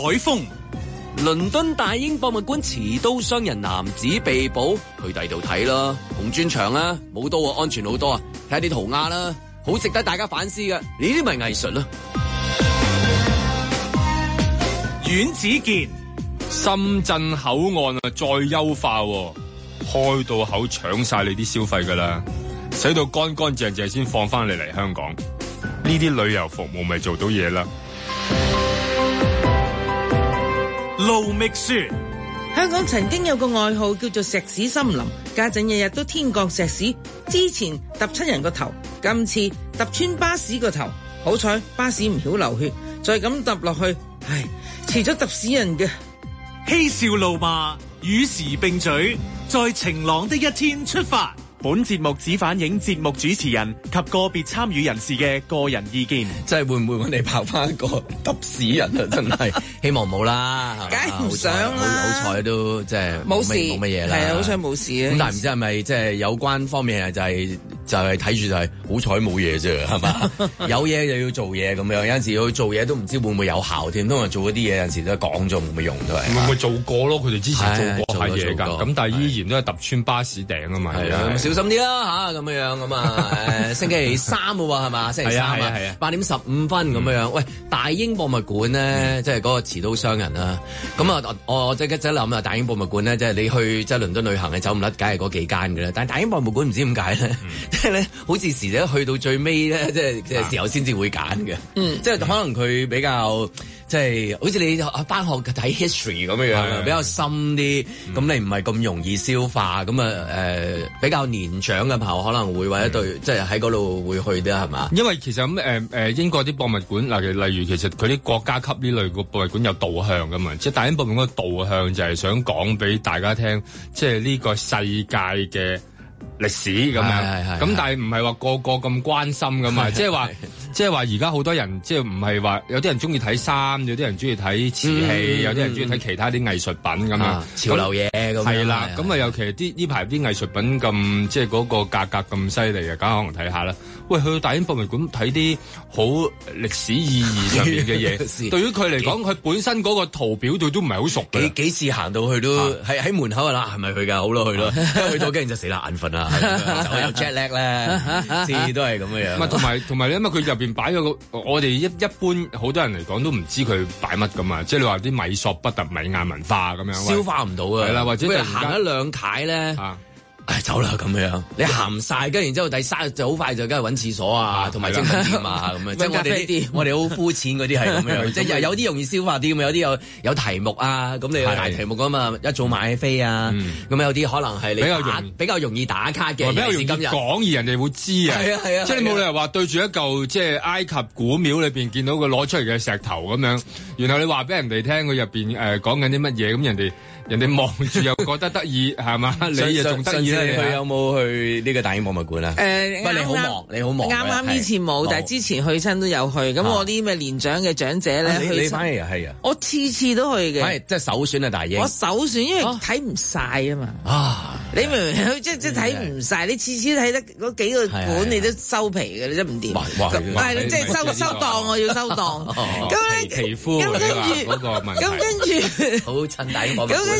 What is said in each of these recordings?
海峰。 倫敦大英博物館持刀傷人男子被捕，去第度睇啦，紅磚牆啦，冇刀啊，安全好多啊，睇下啲塗鴉啦，好值得大家反思嘅，呢啲咪藝術咯。 阮子健， 深圳口岸啊再優化，開到口搶晒你啲消費噶啦，洗到乾乾淨淨先放翻你嚟香港，呢啲旅遊服務咪做到嘢啦。 盧覓雪， 香港曾經有個外號叫做石屎森林，家陣日日都天降石屎，之前揼親人個頭，今次揼穿巴士個頭，好彩巴士唔曉流血，再咁揼落去，唉，遲早揼死人嘅。 嬉笑怒罵，與時並舉，在晴朗的一天出發。本節目只反映節目主持人及個別參與人士嘅個人意見。 即係會唔會我哋爆翻一個揼屎人啊？真係希望冇啦， 梗係唔想啦。 好彩都即係冇事， 冇乜嘢啦。 係啊，好彩冇事啊。 咁但係唔知係咪即係有關方面就係睇住就係好彩冇嘢啫，係嘛？有嘢就要做嘢咁樣，有陣時要做嘢都唔知會唔會有效添。通常做嗰啲嘢有陣時都講咗冇乜用都係。 會唔會做過咯？佢哋之前做過下嘢㗎，咁但係依然都係揼穿巴士頂啊嘛。 係啊，小心啲啦嚇，咁樣咁啊星期三喎係嘛？星期三啊，8:15咁樣。喂，大英博物館咧，即係嗰個持刀傷人啦。咁啊，我即刻諗啊，大英博物館咧，即係你去即係倫敦旅行，你走唔甩，梗係嗰幾間嘅啦。但係大英博物館唔知點解咧，即係咧好似時咧去到最尾咧，即係時候先至會揀嘅。即係可能佢比較。即係好似你返學睇 history 咁樣，比較深啲，咁你唔係咁容易消化，咁比較年長嘅朋友可能會或者對，即係喺嗰度會去啲係嘛？ 因為其實咁英國啲博物館嗱，例如其實佢啲國家級呢類個博物館有導向㗎嘛，即係大英博物館嘅導向就係想講俾大家聽，即係呢個世界嘅歷史咁樣，咁但係唔係話個個咁關心㗎嘛，即係話而家好多人即係唔係話有啲人中意睇衫，有啲人中意睇瓷器，有啲人中意睇其他啲藝術品咁啊， 潮流嘢咁。 係啦，咁啊尤其呢排啲藝術品咁即係嗰個價格咁犀利嘅，梗係可能睇下啦。喂，去到大英博物館睇啲好歷史意義上面嘅嘢，對於佢嚟講，佢本身嗰個圖表度都唔係好熟嘅。 幾次行到去都喺門口啦，係咪去㗎？好咯，去咯，去到跟住就死啦，眼瞓啦，就有 jet lag 咧，次次都係咁樣。 唔係同埋因為佢入邊擺咗個，我哋一般好多人嚟講都唔知佢擺乜㗎嘛，即係你話啲米索不達米亞文化咁樣， 消化唔到啊。 係啦，或者就行一兩階咧。走啦咁樣，你行唔晒，跟住然之後第三就好快就梗係揾廁所啊，同埋精品店啊咁樣。即係我哋好膚淺嗰啲係咁樣，即係有啲容易消化啲咁，有啲有題目啊，咁你有大題目㗎嘛，一早買飛啊，咁有啲可能係你比較容易打卡嘅， 比較容易講而人哋會知啊。係啊，即係你冇理由話對住一嚿即係埃及古廟裏邊見到佢攞出嚟嘅石頭咁樣，然後你話俾人哋聽佢入邊講緊啲乜嘢，咁人哋望住又覺得得意係嘛？你又仲得意咧？ 佢有冇去呢個大英博物館啊？你好忙，你好忙。 啱以前冇，但係之前去親都有去。咁我啲咩年長嘅長者咧， 你反而係啊？ 我次次都去嘅。 係即係首選啊！大英。 我首選，因為睇唔晒啊嘛。你明唔明？即係睇唔晒，你次次睇得嗰幾個館，你都收皮嘅，你都唔掂。係即係收檔，我要收檔。咁皮膚嗰個問題。 咁跟住好襯大英博物館。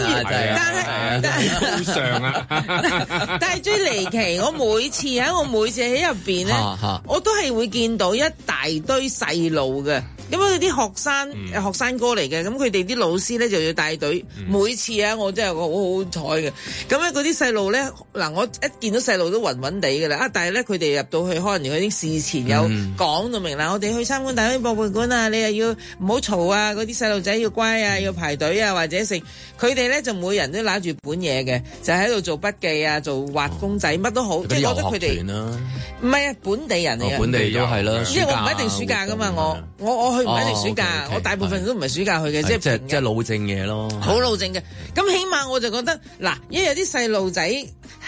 但係最離奇，我每次喺入邊咧，我都係會見到一大堆細路嘅，咁佢啲學生哥嚟嘅，咁佢哋啲老師咧就要帶隊。每次啊，我真係好好彩嘅。咁咧嗰啲細路咧，嗱我一見到細路都暈暈地㗎啦。但係咧佢哋入到去，可能佢啲事前有講到明啦。我哋去參觀大英博物館啊，你又要唔好嘈啊，嗰啲細路仔要乖啊，要排隊啊，或者食。佢哋咧就每人都拿住本嘢嘅，就喺度做筆記啊，做畫公仔，乜都好。即係覺得佢哋唔係啊，本地人嚟嘅。 本地都係啦， 因為我唔一定暑假噶嘛，我去唔一定暑假，我大部分都唔係暑假去嘅，即係老正嘢咯。 好老正嘅，咁起碼我就覺得嗱，因為有啲細路仔，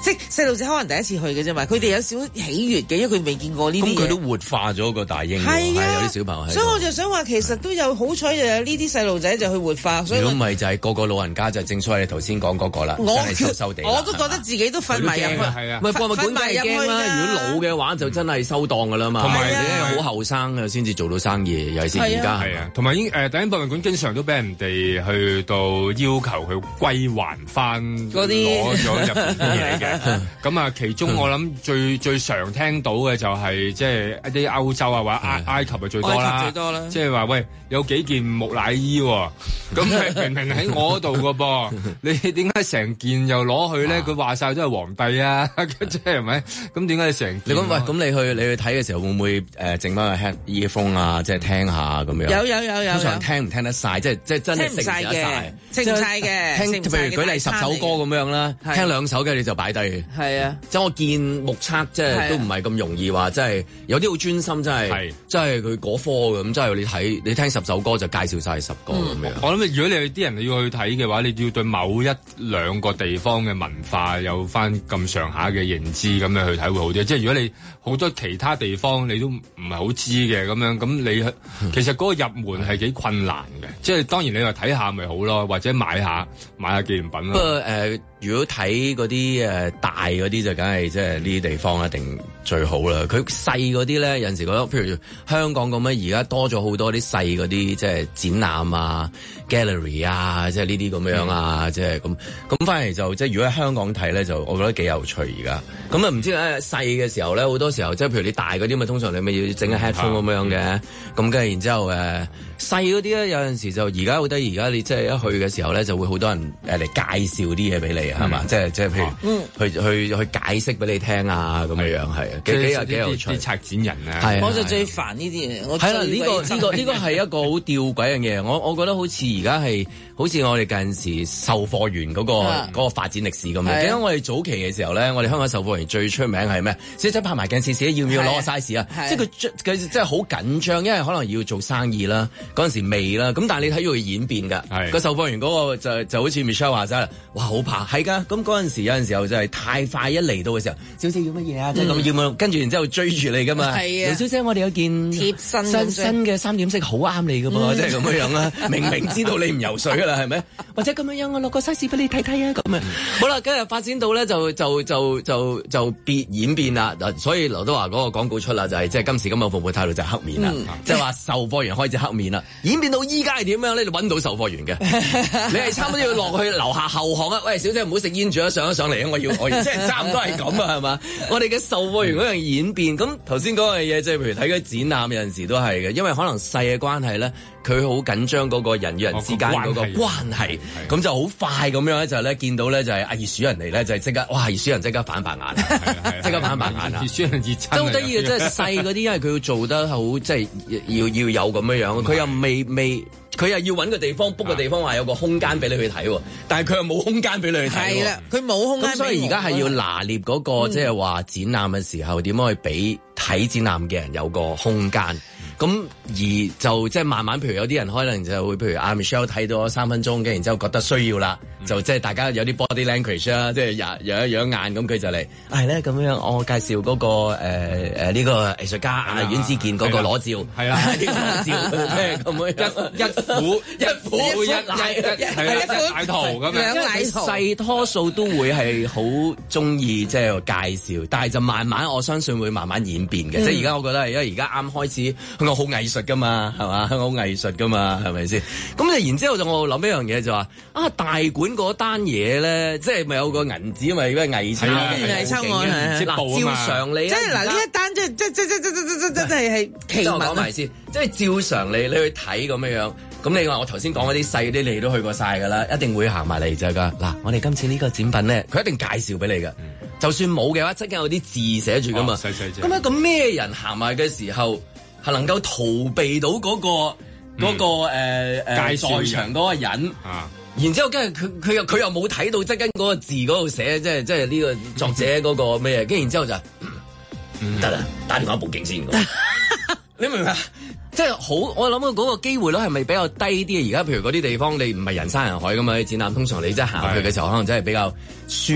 即係細路仔可能第一次去嘅啫嘛，佢哋有少少喜悅嘅，因為佢未見過呢啲嘢。 咁佢都活化咗個大英， 係有啲小朋友。 所以我就想話，其實都有好彩，就有呢啲細路仔就去活化。如果唔係就係個個老人家就正所謂你頭先講嗰個啦，真係收地。 我都覺得自己都瞓埋入去， 係啊， 唔係博物館梗係驚啦。如果老嘅話就真係收檔噶啦嘛。同埋你好後生嘅先至做到生意，尤其是而家。 係啊，同埋大英博物館經常都俾人哋去到要求佢歸還翻嗰啲攞咗入邊啲嘢嘅。咁啊，其中我諗最常聽到嘅就係即係一啲歐洲啊或者埃及係最多啦，即係話喂有幾件木乃伊喎，咁明明喺我度個噃，你點解成件又攞去咧？佢話晒都係皇帝啊，即係咪？咁點解你成件？ 你講喂，咁你去睇嘅時候會唔會整翻個 headphone 啊？即係聽下咁樣。 有。 通常聽唔聽得晒？即係真係聽唔晒嘅，聽唔晒嘅。 譬如舉例10首歌咁樣啦，聽2首嘅你就擺低。 係啊， 即係我見目測，即係都唔係咁容易話，即係有啲好專心，真係佢嗰科嘅咁，即係你聽10首歌就介紹晒10個咁樣。 我諗如果你啲人你要去睇嘅話，你要對某1、2個地方嘅文化有翻咁上下嘅認知，咁樣去睇會好啲。即係如果你好多其他地方你都唔係好知嘅咁樣，咁你其實嗰個入門係幾困難嘅。即係當然你話睇下咪好咯，或者買下紀念品咯。 不過如果睇嗰啲大嗰啲就梗係即係呢啲地方一定最好啦。佢細嗰啲咧有陣時覺得，譬如香港咁樣，而家多咗好多啲細嗰啲即係展覽啊、gallery 啊，即係呢啲咁樣啊，即係咁翻嚟就即係如果喺香港睇咧，就我覺得幾有趣而家。咁啊唔知咧細嘅時候咧，好多時候即係譬如你大嗰啲咪通常你咪要整個 headphone 咁樣嘅，咁跟住然之後細嗰啲咧有陣時就而家好得意，而家你即係一去嘅時候咧就會好多人嚟介紹啲嘢俾你係嘛？即係譬如去解釋俾你聽啊咁樣係幾有趣。 啲策展人啊， 我就最煩呢啲嘢。 係啦，呢個係一個好吊詭嘅嘢。我覺得好似而家係好似我哋近時售貨員嗰個發展歷史咁樣。記得我哋早期嘅時候咧，我哋香港售貨員最出名係咩？小姐拍埋鏡試試，要唔要攞個 size 啊？即係佢即係好緊張，因為可能要做生意啦，嗰陣時未啦。咁但係你睇到佢演變㗎，個售貨員嗰個就好似 Michelle 話齋啦，哇好怕係㗎。咁嗰陣時有陣時候就係太快，一嚟到嘅時候，小姐要乜嘢啊？即係咁要冇，跟住然之後追住你㗎嘛。係啊，小姐我哋有件貼身嘅3點式好啱你㗎噃，即係咁樣啦。明知道你唔游水㗎啦，係咪？或者咁樣我落個 size 俾你睇睇啊咁啊。好啦，今日發展到咧就演變啦。所以劉德華嗰個廣告出啦，就係即係今時今日服務態度就係黑面啦，即係話售貨員開始黑面啦。演變到依家係點樣咧？你揾到售貨員嘅，你係差唔多要落去樓下後巷啊！喂，小姐唔好食煙住啊，上嚟啊！我要即係差唔多係咁啊，係嘛？我哋嘅售貨員嗰樣演變，咁頭先講嘅嘢，即係譬如睇嗰啲展覽，有陣時都係嘅，因為可能細嘅關係咧，佢好緊張嗰個人與人之間嗰個關係，咁就好快咁樣咧，就咧見到咧就係阿熱鼠人嚟咧，就係即刻哇！熱鼠人即刻反白眼，即刻反白眼啦！熱鼠人熱親，真好得意嘅，即係細嗰啲，因為佢要做得好，即係要有咁樣，佢又未。佢又要揾個地方 book 個地方，話有個空間俾你去睇喎，但係佢又冇空間俾你去睇喎。係啦，佢冇空間。咁所以而家係要拿捏嗰個即係話展覽嘅時候，點樣去俾睇展覽嘅人有個空間。咁而就即係慢慢，譬如有啲人可能就會，譬如阿 Michelle 睇咗3分鐘嘅，然之後覺得需要啦，就即係大家有啲 body language 啦，即係養眼咁，佢就嚟係咧咁樣。我介紹嗰個呢個藝術家阮之健嗰個裸照，係啦，呢個裸照咩咁樣一虎一奶圖咁樣，細多數都會係好中意即係介紹，但係就慢慢我相信會慢慢演變嘅。即係而家我覺得係因為而家啱開始。我好藝術噶嘛，係嘛？香港好藝術噶嘛，係咪先？咁就然之後就我諗一樣嘢就話大館嗰單嘢咧，即係咪有個銀紙咪咩偽鈔？ 偽鈔案嗱，照常理， 即係嗱呢一單即係奇聞。 講埋先，即係照常理，你去睇咁樣。咁你話我頭先講嗰啲細啲，你都去過晒㗎啦，一定會行埋嚟就㗎。嗱，我哋今次呢個展品咧，佢一定介紹俾你㗎。就算冇嘅話，即刻有啲字寫住㗎嘛。咁咩人行埋嘅時候？係能夠逃避到嗰個在場嗰個人，然之後跟住佢又冇睇到，即係跟嗰個字嗰度寫，即係呢個作者嗰個咩？跟住然之後就得啦，打電話報警先。你明唔明啊？ 即係好，我諗嗰個機會率係咪比較低啲？而家譬如嗰啲地方，你唔係人山人海㗎嘛？展覽通常你真係行去嘅時候，可能真係比較舒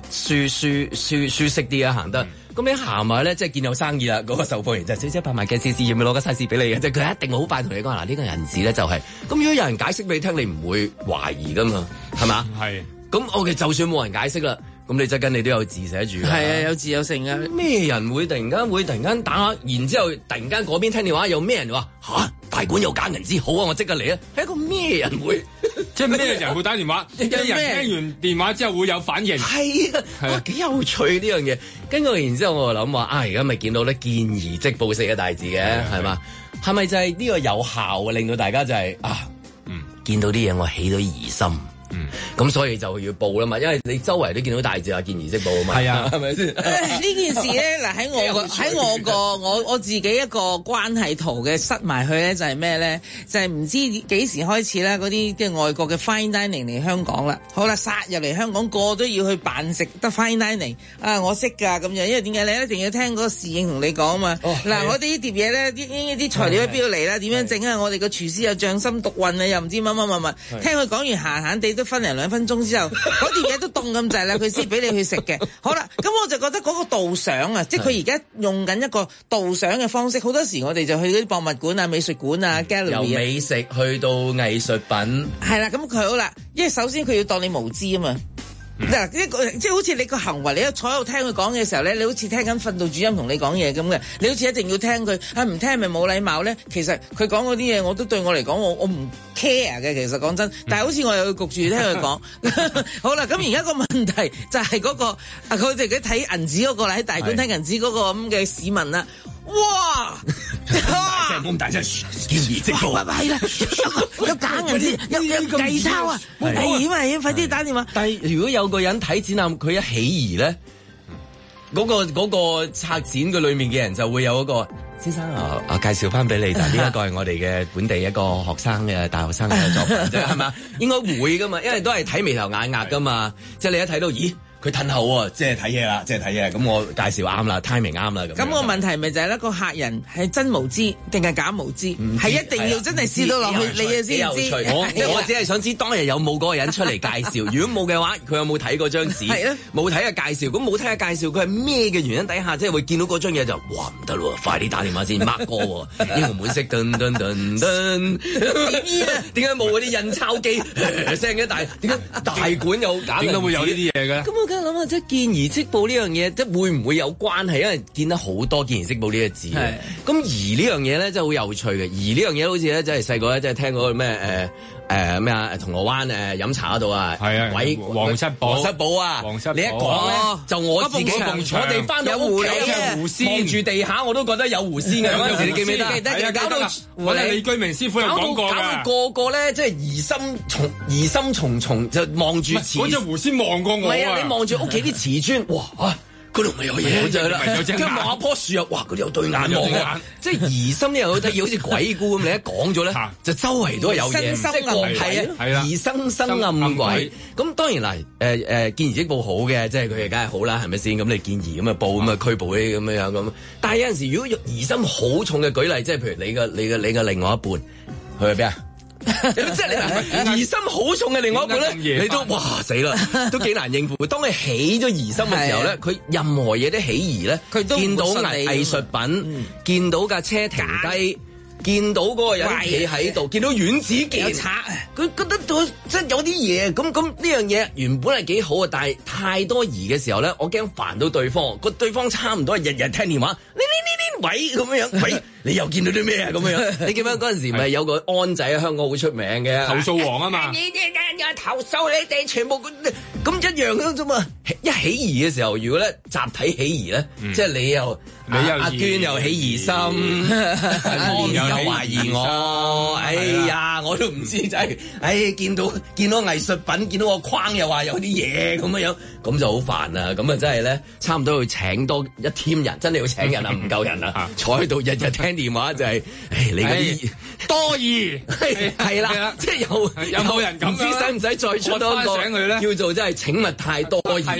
適啲啊，行得。咁你行埋咧，即係見有生意啦，嗰個售貨員就小姐拍賣嘅試試，要唔要攞個 size 俾你嘅？即係佢一定好快同你講嗱，呢個銀紙咧就係。咁如果有人解釋俾你聽，你唔會懷疑㗎嘛？係嘛？係。咁我哋就算冇人解釋啦。咁你側跟你都有字寫住， 係啊，有字有成啊！ 咩人會突然間打，然之後突然間嗰邊聽電話，有咩人話嚇大館有假銀紙，好啊，我即刻嚟啊！係一個咩人會？ 即係咩人會打電話？有人聽完電話之後會有反應？係啊，幾有趣呢樣嘢。跟住然之後我就諗話而家咪見到咧見而即報四個大字嘅係嘛？係咪就係呢個有效令到大家就係見到啲嘢我起到疑心。咁所以就要報啦嘛，因為你周圍都見到大字話見而即報啊嘛。係啊，係咪先？ 呢件事咧嗱喺我自己一個關係圖嘅塞埋去咧，就係咩咧？就係唔知幾時開始咧，嗰啲即係外國嘅 fine dining 嚟香港啦。好啦，殺入嚟香港個都要去扮食得 fine dining 啊！我識㗎咁樣，因為點解你一定要聽嗰個侍應同你講啊嘛。嗱，我哋呢碟嘢咧，啲材料喺邊度嚟啦？點樣整啊？我哋個廚師有匠心獨運啊，又唔知乜。聽佢講完閒閒地都分零2分鐘之後，嗰碟嘢都凍咁滯啦，佢先俾你去食嘅。好啦，咁我就覺得嗰個導賞啊，即係佢而家用緊一個導賞嘅方式。好多時我哋就去嗰啲博物館啊、美術館啊、gallery 由美食去到藝術品。 係啦，咁佢好啦，因為首先佢要當你無知啊嘛。嗱，即係好似你個行為，你一坐喺度聽佢講嘅時候咧，你好似聽緊訓導主任同你講嘢咁嘅，你好似一定要聽佢，唔聽咪冇禮貌咧。其實佢講嗰啲嘢，我都對我嚟講，我唔 care 嘅。其實講真，但係好似我又要焗住聽佢講。好啦，咁而家個問題就係嗰個佢哋睇銀紙嗰個啦，喺大館睇銀紙嗰個咁嘅市民啦。哇！ 咁大聲，見而即報係啦，有假銀紙，有計鈔啊！危險啊！快啲打電話。 但係如果有個人睇展覽，佢一起疑咧，嗰個策展嘅裏面嘅人就會有一個先生介紹翻俾你，但係呢一個係我哋嘅本地一個學生嘅大學生嘅作品啫，係嘛？應該會噶嘛，因為都係睇眉頭眼額噶嘛，即係你一睇到，咦？佢褪後喎，即係睇嘢啦，咁我介紹啱啦 ，timing 啱啦咁。咁個問題咪就係咧，個客人係真無知定係假無知？係一定要真係試到落去，你嘅先知。 我只係想知當日有冇嗰個人出嚟介紹，如果冇嘅話，佢有冇睇嗰張紙？冇睇嘅介紹，咁冇睇嘅介紹，佢係咩嘅原因底下，即係會見到嗰張嘢就哇唔得咯，快啲打電話先 mark 歌喎，英雄本色噔噔噔噔。點解冇嗰啲印鈔機聲嘅？點解大館有假？ 點解會有呢啲嘢嘅？ 諗下即係見而即報呢樣嘢，即係會唔會有關係？因為見得好多見而即報呢個字嘅。咁而呢樣嘢咧，真係好有趣嘅。而呢樣嘢好似咧，真係細個咧，即係聽嗰個咩咩啊？銅鑼灣飲茶嗰度啊，鬼皇室堡啊！ 你一講咧，就我自己我哋翻到屋企望住地下，我都覺得有狐仙嘅。嗰陣時你記唔記得？搞到我哋李居明師傅有講過嘅， 個個咧即係疑心重重，就望住嗰隻狐仙望過我啊！ 唔係啊，你望住屋企啲瓷磚，哇！嗰度咪有嘢就係啦，跟住望下棵樹啊，哇！嗰度有對眼望嘅，即係疑心呢樣好得意，好似鬼故咁。你一講咗咧，就周圍都有嘢，即係疑生暗鬼。咁當然嗱，見而即報好嘅，即係佢哋梗係好啦，係咪先？咁你見疑咁啊報咁啊拘捕啲咁樣咁。但係有陣時，如果疑心好重嘅舉例，即係譬如你嘅另外一半去邊啊？即係你疑心好重嘅另外一半咧，你都哇死啦，都幾難應付。當你起咗疑心嘅時候咧，佢任何嘢都起疑咧，佢都見到藝術品，見到架車停低，見到嗰個人企喺度，見到阮子健，佢覺得到即係有啲嘢。咁呢樣嘢原本係幾好啊，但係太多疑嘅時候咧，我驚煩到對方。個對方差唔多日日聽電話，喂咁樣，喂你又見到啲咩啊？咁樣你記唔記得嗰陣時咪有個安仔喺香港好出名嘅投訴王啊嘛？ 呢啲人投訴你哋全部咁一樣啫嘛。一起疑嘅時候，如果咧集體起疑咧，即係你又阿娟又起疑心，安又懷疑我，哎呀我都唔知真係，見到藝術品，見到個框又話有啲嘢咁樣，咁就好煩啦。咁啊真係咧，差唔多要請多一 team 人，真係要請人啊，唔夠人啊，坐喺度日日聽電話就係，你嗰啲多疑係啦，即係有冇人咁？唔知使唔使再出多個叫做真係請勿太多疑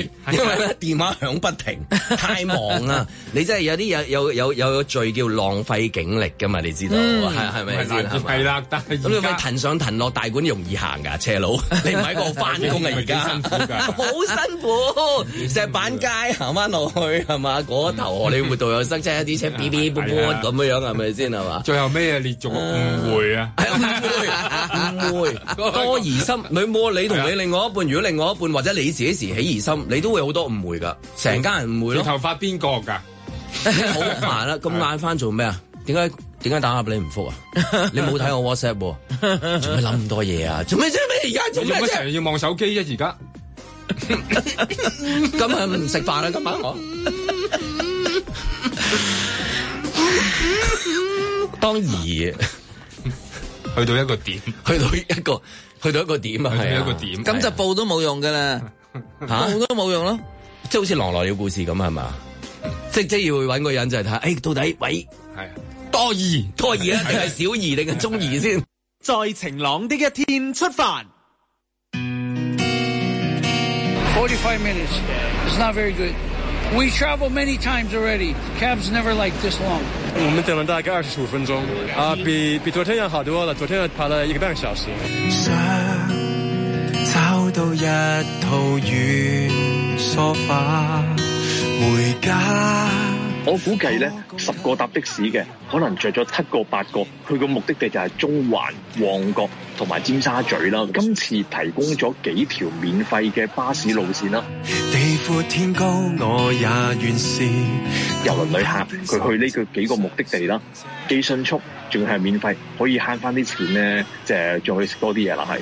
因為咧電話響不停，太忙啦。你真係有啲有罪叫浪費警力㗎嘛？你知道係咪先？ 係啦，但係咁你咪騰上騰落大館容易行㗎，斜路你唔喺嗰度翻工啊？而家辛苦㗎， 好辛苦。石板街行翻落去係嘛？嗰頭荷里活道又塞車，一啲車嗶嗶啵啵咁樣係咪先係嘛？ 最後咩啊？列仲誤會啊！ 誤會多疑心，你同你另外一半，如果另外一半或者你自己時起疑心，你都會好多誤會㗎，成家人誤會咯。 頭髮邊個㗎？ 好煩啦！咁晏翻做咩啊？點解打下俾你唔復啊？你冇睇我 WhatsApp 喎？做咩諗咁多嘢啊？做咩啫？而家做咩啫？ 成日要望手機啫？而家今日唔食飯啦，今晚我當然去到一個點，去到一個點啊，係一個點， 咁就報都冇用噶啦，報都冇用咯， 即係好似狼來了故事咁係嘛？即係要揾個人就係睇，到底喂係多疑啊，定係小疑定係中疑先？ 在晴朗的一天出發。 45 minutes. It's not very good. We traveled many times already. Cabs never like this long. 我們等了大概25分鐘啊，比昨天要好多了。昨天排了1個半小時。想找到一套軟梳化回家。 我估計咧，10個搭的士嘅，可能着咗7個8個，佢個目的地就係中環、旺角同埋尖沙咀啦。今次提供咗幾條免費嘅巴士路線啦。 地闊天高，我也願試。 郵輪旅客佢去呢幾個目的地啦，既迅速，仲係免費，可以慳翻啲錢咧，即係再去食多啲嘢啦，係。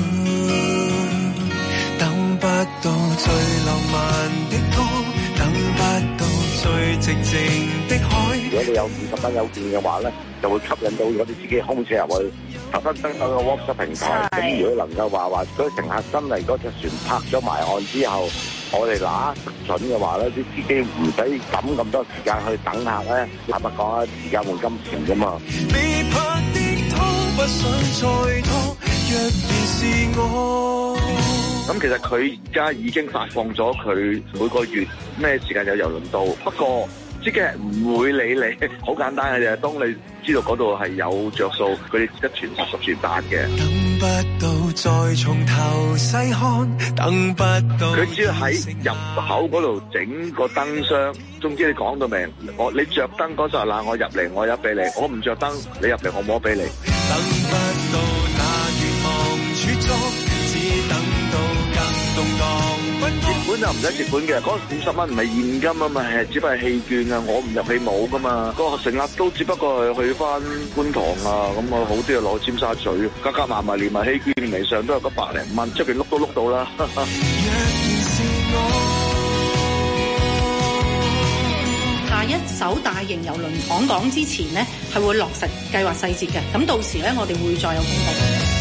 等不到最浪漫的歌，等不到最寂靜的海。 如果你有50蚊有券嘅話咧，就會吸引到我哋自己空車入去，特登登上個 WhatsApp 平台。咁如果能夠話嗰啲乘客真係嗰隻船泊咗埋岸之後，我哋拿準嘅話咧，啲司機唔使抌咁多時間去等客咧。坦白講啊，時間換金錢㗎嘛。未拍的拖不想再拖，若然是我。咁其實佢而家已經發放咗佢每個月咩時間有郵輪到，不過司機係唔會理你，好簡單嘅啫。當你知道嗰度係有着數，佢哋一傳十，十傳百嘅。 等不到再從頭細看，等不到。 佢只要喺入口嗰度整個燈箱，總之你講到明，你着燈嗰陣嗱，我入嚟我有俾你，我唔着燈你入嚟我冇俾你。 等不到那願望儲足，只等到更動盪。 接本就唔使接本嘅，嗰50蚊唔係現金啊嘛，係只不過係氣券啊，我唔入你冇噶嘛。個乘客都只不過係去翻觀塘啊，咁啊好啲啊攞尖沙咀，加埋埋連埋氣券嚟上都有個100零蚊，出邊碌都碌到啦。 下一艘大型郵輪訪港之前呢，係會落實計劃細節嘅，咁到時咧我哋會再有公佈。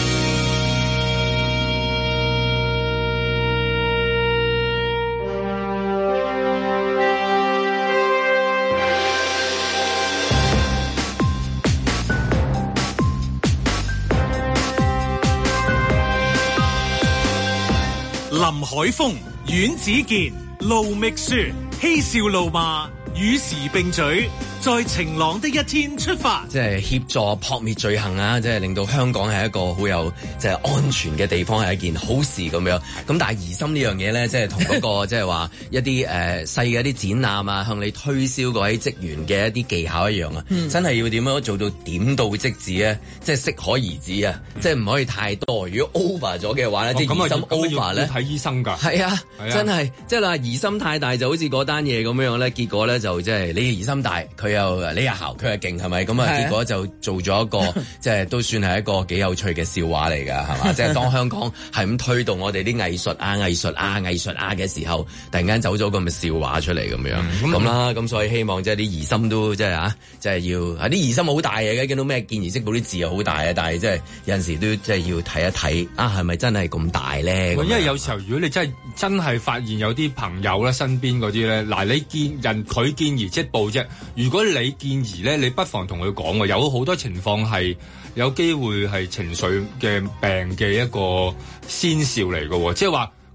林海峰、阮子健、盧覓雪，嬉笑怒罵，與時並舉，在晴朗的一天出發， 即係協助撲滅罪行啊！即係令到香港係一個好有即係安全嘅地方，係一件好事咁樣。咁但係疑心呢樣嘢咧，即係同嗰個即係話一啲細嘅一啲展覽啊，向你推銷嗰啲職員嘅一啲技巧一樣啊！真係要點樣做到點到即止咧？即係適可而止啊！即係唔可以太多。如果 over 咗嘅話咧，即係疑心 over 咧， 睇醫生㗎。 係啊，真係即係話疑心太大，就好似嗰單嘢咁樣咧。結果咧就即係你疑心大，佢又你又姣，佢又勁，係咪咁啊？結果就做咗一個即係都算係一個幾有趣嘅笑話嚟㗎，係嘛？即係當香港係咁推動我哋啲藝術嘅時候，突然間走咗咁嘅笑話出嚟咁樣咁啦。咁所以希望即係啲疑心都即係即係要啲疑心好大嘅，見到咩見而識到啲字又好大啊！但係即係有陣時都即係要睇一睇係咪真係咁大咧？ 因為有時候如果你真係發現有啲朋友咧身邊嗰啲咧，嗱你見人佢見而即報啫。如果你見而咧，你不妨同佢講喎，有好多情況係有機會係情緒嘅病嘅一個先兆嚟嘅喎，即係話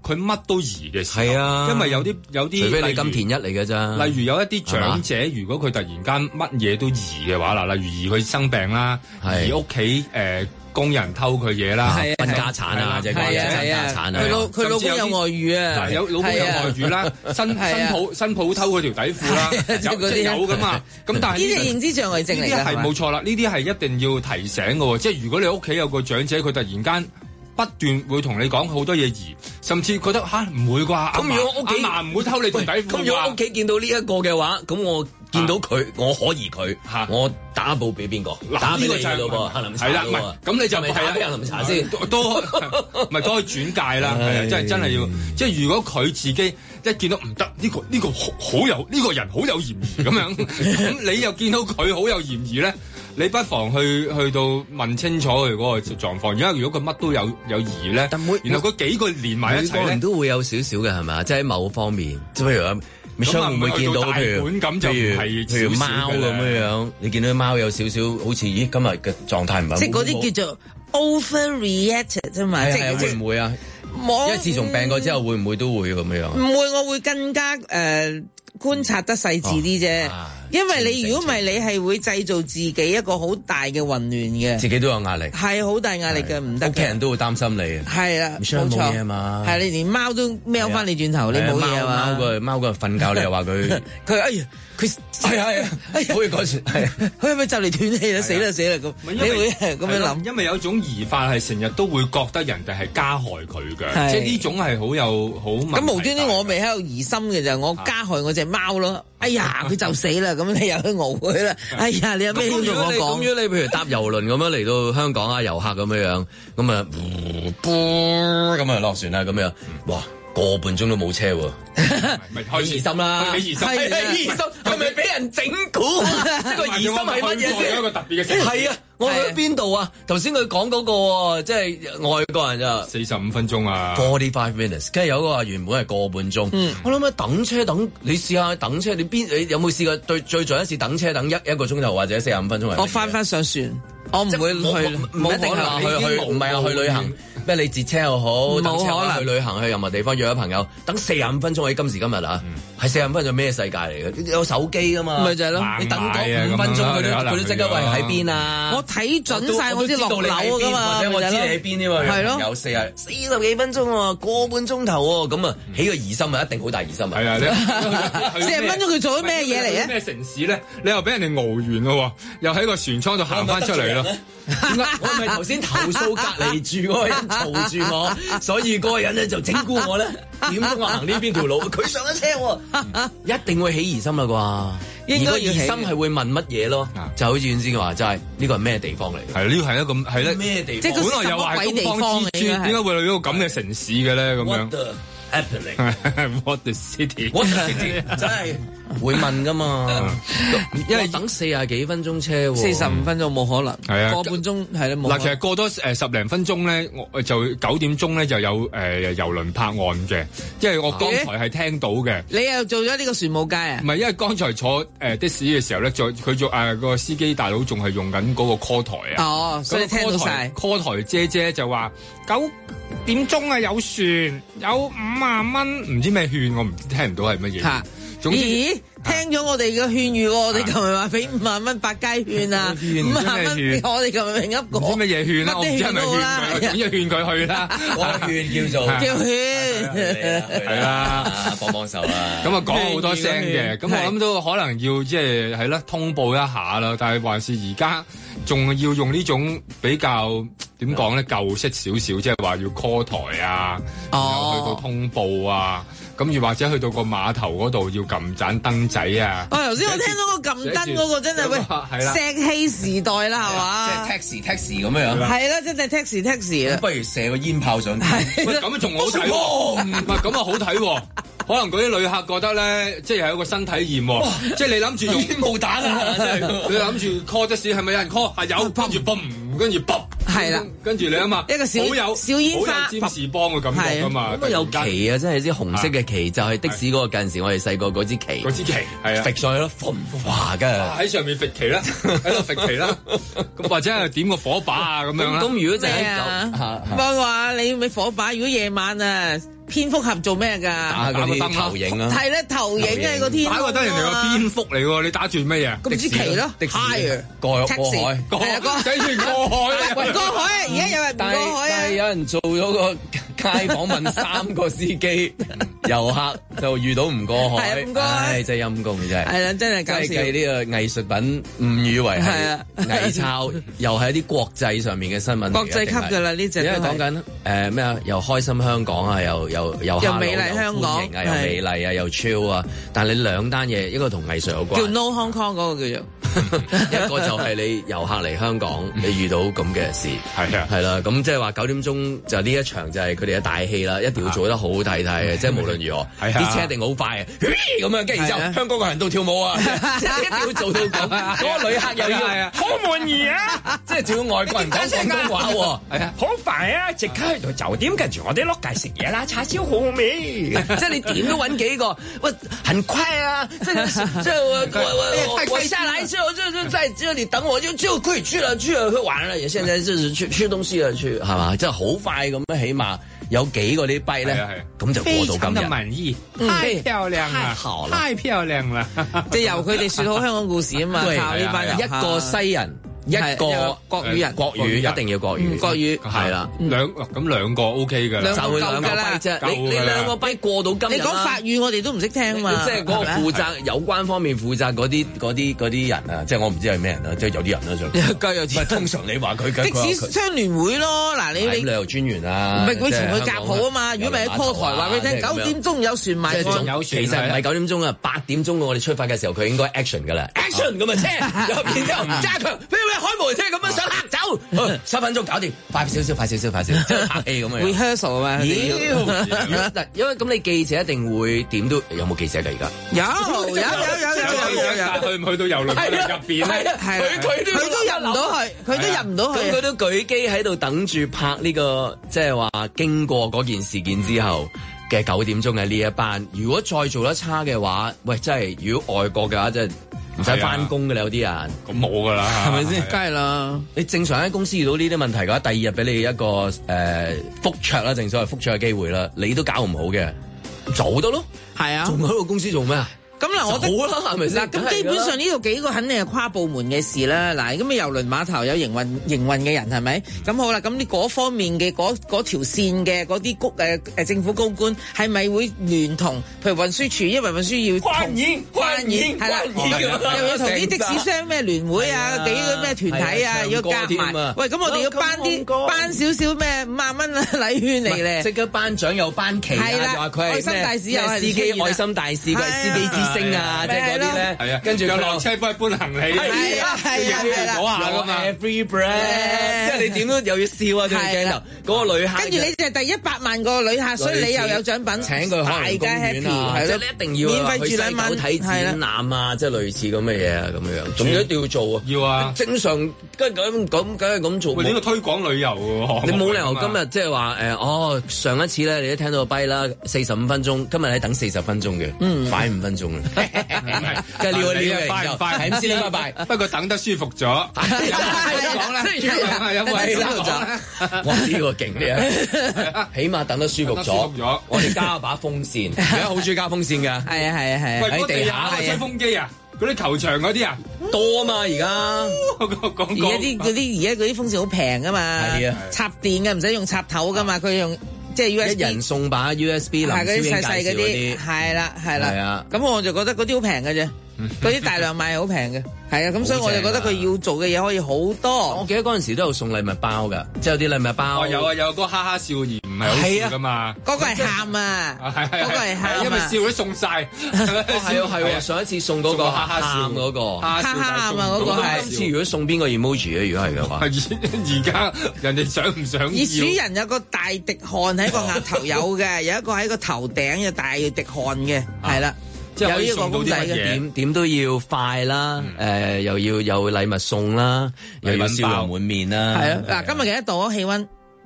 佢乜都移嘅時候， 係啊， 因為有啲， 除非你金田一嚟嘅咋。 例如有一啲長者，如果佢突然間乜嘢都移嘅話啦，例如移佢生病啦，移屋企工人偷佢嘢啦， 分家產啊，即係分家產啊， 佢老公有外遇啊， 有老公有外遇啦，新抱偷佢條底褲啦，有噶嘛。咁但係呢啲係認知障礙症嚟㗎， 呢啲係冇錯啦，呢啲係一定要提醒嘅喎。即係如果你屋企有個長者，佢突然間不斷會同你講好多嘢移，甚至覺得唔會啩？ 咁如果屋企阿嫲唔會偷你條底褲， 咁如果屋企見到呢一個嘅話，咁我見到佢，我可疑佢，我打報俾邊個？打俾你㗎咯噃，杏林茶咯喎。咁你就咪打俾杏林茶先， 都咪都可以轉介啦。係啊，真係要。即係如果佢自己一見到唔得，呢個好有呢個人好有嫌疑咁樣，咁你又見到佢好有嫌疑咧？你不妨去到問清楚佢嗰個狀況，因為如果佢乜都有疑咧，然後嗰幾個連埋一齊咧， 都會有少少嘅係咪？即係喺某方面，即係譬如話，Michelle會唔會見到譬如貓咁樣？你見到貓有少少好似咦今日嘅狀態唔係， 即係嗰啲叫做 overreacted 啫嘛，即係會唔會啊？因為自從病過之後，會唔會都會咁樣？ 唔會，我會更加觀察得細緻啲啫，因為你如果唔係，你係會製造自己一個好大嘅混亂嘅， 自己都有壓力， 係好大壓力嘅，唔得嘅。 屋企人都會擔心你， 係啦，冇錯啊嘛， 係你連貓都喵翻你轉頭，你冇嘢啊嘛。 貓個瞓覺，你又話佢哎呀，佢係啊， 好似嗰時係， 佢係咪就嚟斷氣啦？死啦咁，你會咁樣諗？ 因為有一種疑法係成日都會覺得人哋係加害佢嘅，即係呢種係好有好咁無端端我未喺度疑心嘅就我加害我隻貓咯。哎呀，佢就死啦！咁你又去熬佢啦！哎呀，你有咩同我講？ 咁如果你譬如搭郵輪咁樣嚟到香港啊，遊客咁樣，咁啊，咁啊落船啦咁樣，哇！個半鐘都冇車喎， 咪開疑心啦！ 疑心， 係咪俾人整蠱？即係個疑心係乜嘢先？ 一個特別嘅城市係啊！我去邊度啊？頭先佢講嗰個即係外國人就 45分鐘啊 ，45 minutes， 跟住有個話原本係個半鐘。我諗等車你試下等車，你有冇試過最最一次等車等一個鐘頭或者45分鐘？ 我翻上船，我唔會去， 唔一定係唔係啊去旅行。咩？你截車又好，等車可能去旅行去任何地方約咗朋友，等45分鐘喺今時今日啊，係45分鐘咩世界嚟嘅？有手機噶嘛？ 咪就係咯， 你等5分鐘佢都即刻喂喺邊啊！ 我睇準晒，我知落樓噶嘛， 或者我知你喺邊添嘛？ 係咯， 有40幾分鐘喎，個半鐘頭喎，咁啊起個疑心啊，一定好大疑心啊！ 係啊 ，40分鐘佢做咗咩嘢嚟啊？ 咩城市咧？你又俾人哋熬完咯，又喺個船艙度行翻出嚟咯。 我係咪頭先投訴隔離住嗰個人嘈住我，所以嗰個人咧就整蠱我咧？點解我行呢邊條路？佢上咗車喎，一定會起疑心啦啩？應該疑心係會問乜嘢咯？就好似遠先話，就係呢個係咩地方嚟？ 係呢個係一個係咧咩地方？ 即係本來又話係東方之珠，點解會去到咁嘅城市嘅咧？咁樣。What the city？ 真係會問噶嘛？因為等40幾分鐘車 ，45分鐘冇可能。 係啊， 個半鐘係啦冇。 嗱，其實過多10零分鐘咧，我就9點鐘咧就有郵輪泊岸嘅，因為我剛才係聽到嘅。 你又做咗呢個船務界啊？ 唔係，因為剛才坐的士嘅時候咧，佢做個司機大佬仲係用緊嗰個 call 台啊。 哦，所以聽到晒。 call 台姐姐就話9點鐘啊有船有50蚊，唔知咩券，我聽唔到係乜嘢。 咦？聽咗我哋嘅勸喻，我哋琴日話俾50蚊百佳券啊，50蚊我哋琴日明噏過， 唔知乜嘢券啦，我唔知係咪勸佢，總之勸佢去啦。 個券叫做勸， 係啦， 幫手啦。 咁啊講好多聲嘅，咁我諗都可能要即係係啦，通報一下啦。但係還是而家仲要用呢種比較點講咧舊式少少，即係話要 call 台啊，然後去到通報啊。咁又或者去到個碼頭嗰度要撳盞燈仔啊！ 頭先我聽到個撳燈嗰個真係喂石器時代啦，係嘛？ 即係 taxi 咁樣。 係啦，真係 taxi 啦。 不如射個煙炮上去。 喂，咁仲好睇喎！唔係咁啊，好睇喎！可能嗰啲旅客覺得咧，即係有個新體驗喎。即係你諗住用煙霧彈啊！ 你諗住 call 的士係咪有人 call？係有，跟住嘣，跟住嘣。 係啦， 跟住你啊嘛， 一個小煙花， 好有占士邦嘅感覺㗎嘛。 咁有旗啊，真係啲紅色嘅旗，就係的士嗰個近時我哋細個嗰支旗。 嗰支旗係啊， 揈上去咯，嘩嘅喺上面揈旗啦，喺度揈旗啦。咁或者係點個火把啊咁樣啦。 咁如果就係我話你咪火把，如果夜晚啊。 蝙蝠俠做咩㗎？ 打嗰啲投影啊， 係咧投影喺個天空啊！ 打個燈人哋個蝙蝠嚟喎，你打住乜嘢？ 咁支旗咯，Higher 過海， 仔住過海， 過海，而家有人過海啊！ 但係有人做咗個街訪問3個司機遊客就遇到唔過海，唉，真係陰公真係。 係啦，真係搞笑。 即係計呢個藝術品誤以為係偽抄，又係一啲國際上面嘅新聞， 國際級㗎啦呢隻。 因為講緊咩啊？又開心香港啊，又美麗香港啊，又美麗啊，又 chill 啊。但係你兩單嘢，一個同藝術有關， 叫 No Hong Kong 嗰個叫做。 一個就係你遊客嚟香港，你遇到咁嘅事，係啦，咁即係話9點鐘就呢一場就係佢哋嘅大戲啦，一定要做得好睇睇嘅，即係無論如何，啲車一定好快啊，咁樣，跟住然之後香港個人都跳舞啊，即係一定要做到咁，嗰個旅客又要好滿意啊，即係照外國人講廣東話喎，係啊，好快啊，即刻去到酒店，跟住我哋落街食嘢啦，叉燒好好味，即係你點都揾幾個，喂，很快啊，即係我下來之後就在這裡等我就可以去玩了，也現在就是去東西了，去係嘛，即係好快咁樣，起碼有幾個啲幣咧，咁就過到今日。非常的滿意， 太漂亮啦，太漂亮啦， 即係由佢哋説好香港故事啊嘛，靠呢班人， 一個西人。一個國語人，國語一定要國語，國語係啦， 兩個 OK 㗎啦， 就佢兩個幣啫，你兩個幣過到今日， 你講法語我哋都唔識聽嘛， 即係嗰個負責有關方面負責嗰啲人啊，即係我唔知係咩人啦，即係有啲人啦就，通常你話佢的士商聯會咯，嗱你旅遊專員啊， 唔係佢前去夾好啊嘛，如果唔係喺 call 台話俾你聽9點鐘有船賣， 其實唔係9點鐘啊，8點鐘我哋出發嘅時候佢應該 action 㗎啦 ，action 咁啊車，然之後加強。開門車咁樣想嚇走，3分鐘搞掂，快少少，即係拍戲咁樣。 rehearsal 啊嘛， 因為咁你記者一定會點都有冇記者㗎而家？ 有， 去唔去到郵輪入邊咧？ 佢都入唔到去， 咁佢都舉機喺度等住拍呢個，即係話經過嗰件事件之後嘅9點鐘嘅呢一班。如果再做得差嘅話，喂，真係如果外國嘅話，真係。唔使翻工嘅啦，有啲人咁冇㗎啦， 係咪先？梗係啦！ 你正常喺公司遇到呢啲問題嘅話，第2日俾你一個復卓啦，正所謂復卓嘅機會啦，你都搞唔好嘅，做得咯，係啊，仲喺個公司做咩啊？ 咁嗱，我好啦，係咪先？ 咁基本上呢度幾個肯定係跨部門嘅事啦。嗱，咁啊郵輪碼頭有營運嘅人係咪？咁好啦，咁你嗰方面嘅嗰條線嘅嗰啲政府高官係咪會聯同譬如運輸處，因為運輸要歡迎係啦， 又要同啲的士商咩聯會啊，幾個咩團體啊，要夾埋。喂，咁我哋要頒少少咩5萬蚊啊禮券嚟咧， 即刻頒獎又頒旗啊，話佢係愛心大使又係司機愛心大使，佢係司機之星啊，即係嗰啲咧， 係啊， 跟住又落車幫佢搬行李， 係啊， 攞下噶嘛 ，free breath，即係你點都又要笑啊，對鏡頭嗰個旅客， 跟住你就係第100萬個旅客，所以你又有獎品， 請佢海洋公園啊，即係你一定要免費住2晚睇展覽啊，即係類似咁嘅嘢啊，咁樣，仲一定要做啊， 要啊， 正常梗係咁做。 喂，呢個推廣旅遊喎， 你冇理由今日即係話上一次咧，你都聽到個跛啦，45分鐘，今日你等40分鐘嘅，快5分鐘啦。跟住撩一撩嘅， 快唔快？ 係咁先拜拜。 不過等得舒服咗。 講啦， 有位哇，呢個勁啲啊！起碼等得舒服咗。我哋加把風扇，而家好中意加風扇㗎。 係啊。 喂， 喺地下吹風機啊！嗰啲球場嗰啲啊， 多啊嘛而家。 而家嗰啲風扇好平㗎嘛。係啊，插電嘅唔使用插頭㗎嘛，佢用。即係 USB， 一人送把 USB 臨時應介紹嗰啲， 係啦，咁我就覺得嗰啲好平嘅啫，嗰啲大量賣好平嘅，係啊，咁所以我就覺得佢要做嘅嘢可以好多。 我記得嗰陣時都有送禮物包㗎，即係有啲禮物包。 有啊，有嗰個哈哈笑而唔係好笑㗎嘛。 嗰個係喊啊，嗰個係喊， 因為笑都送晒。 係上一次送嗰個哈哈笑嗰個， 哈哈喊啊嗰個係。 今次如果送邊個 emoji 咧？如果係嘅話， 而家人哋想唔想要？ 熱鼠人有個大滴汗喺個額頭有嘅，有一個喺個頭頂有大滴汗嘅，係啦。 即係有呢個公仔嘅點都要快啦，又要有禮物送啦，又要笑容滿面啦。 係啊，嗱，今日幾多度啊？氣温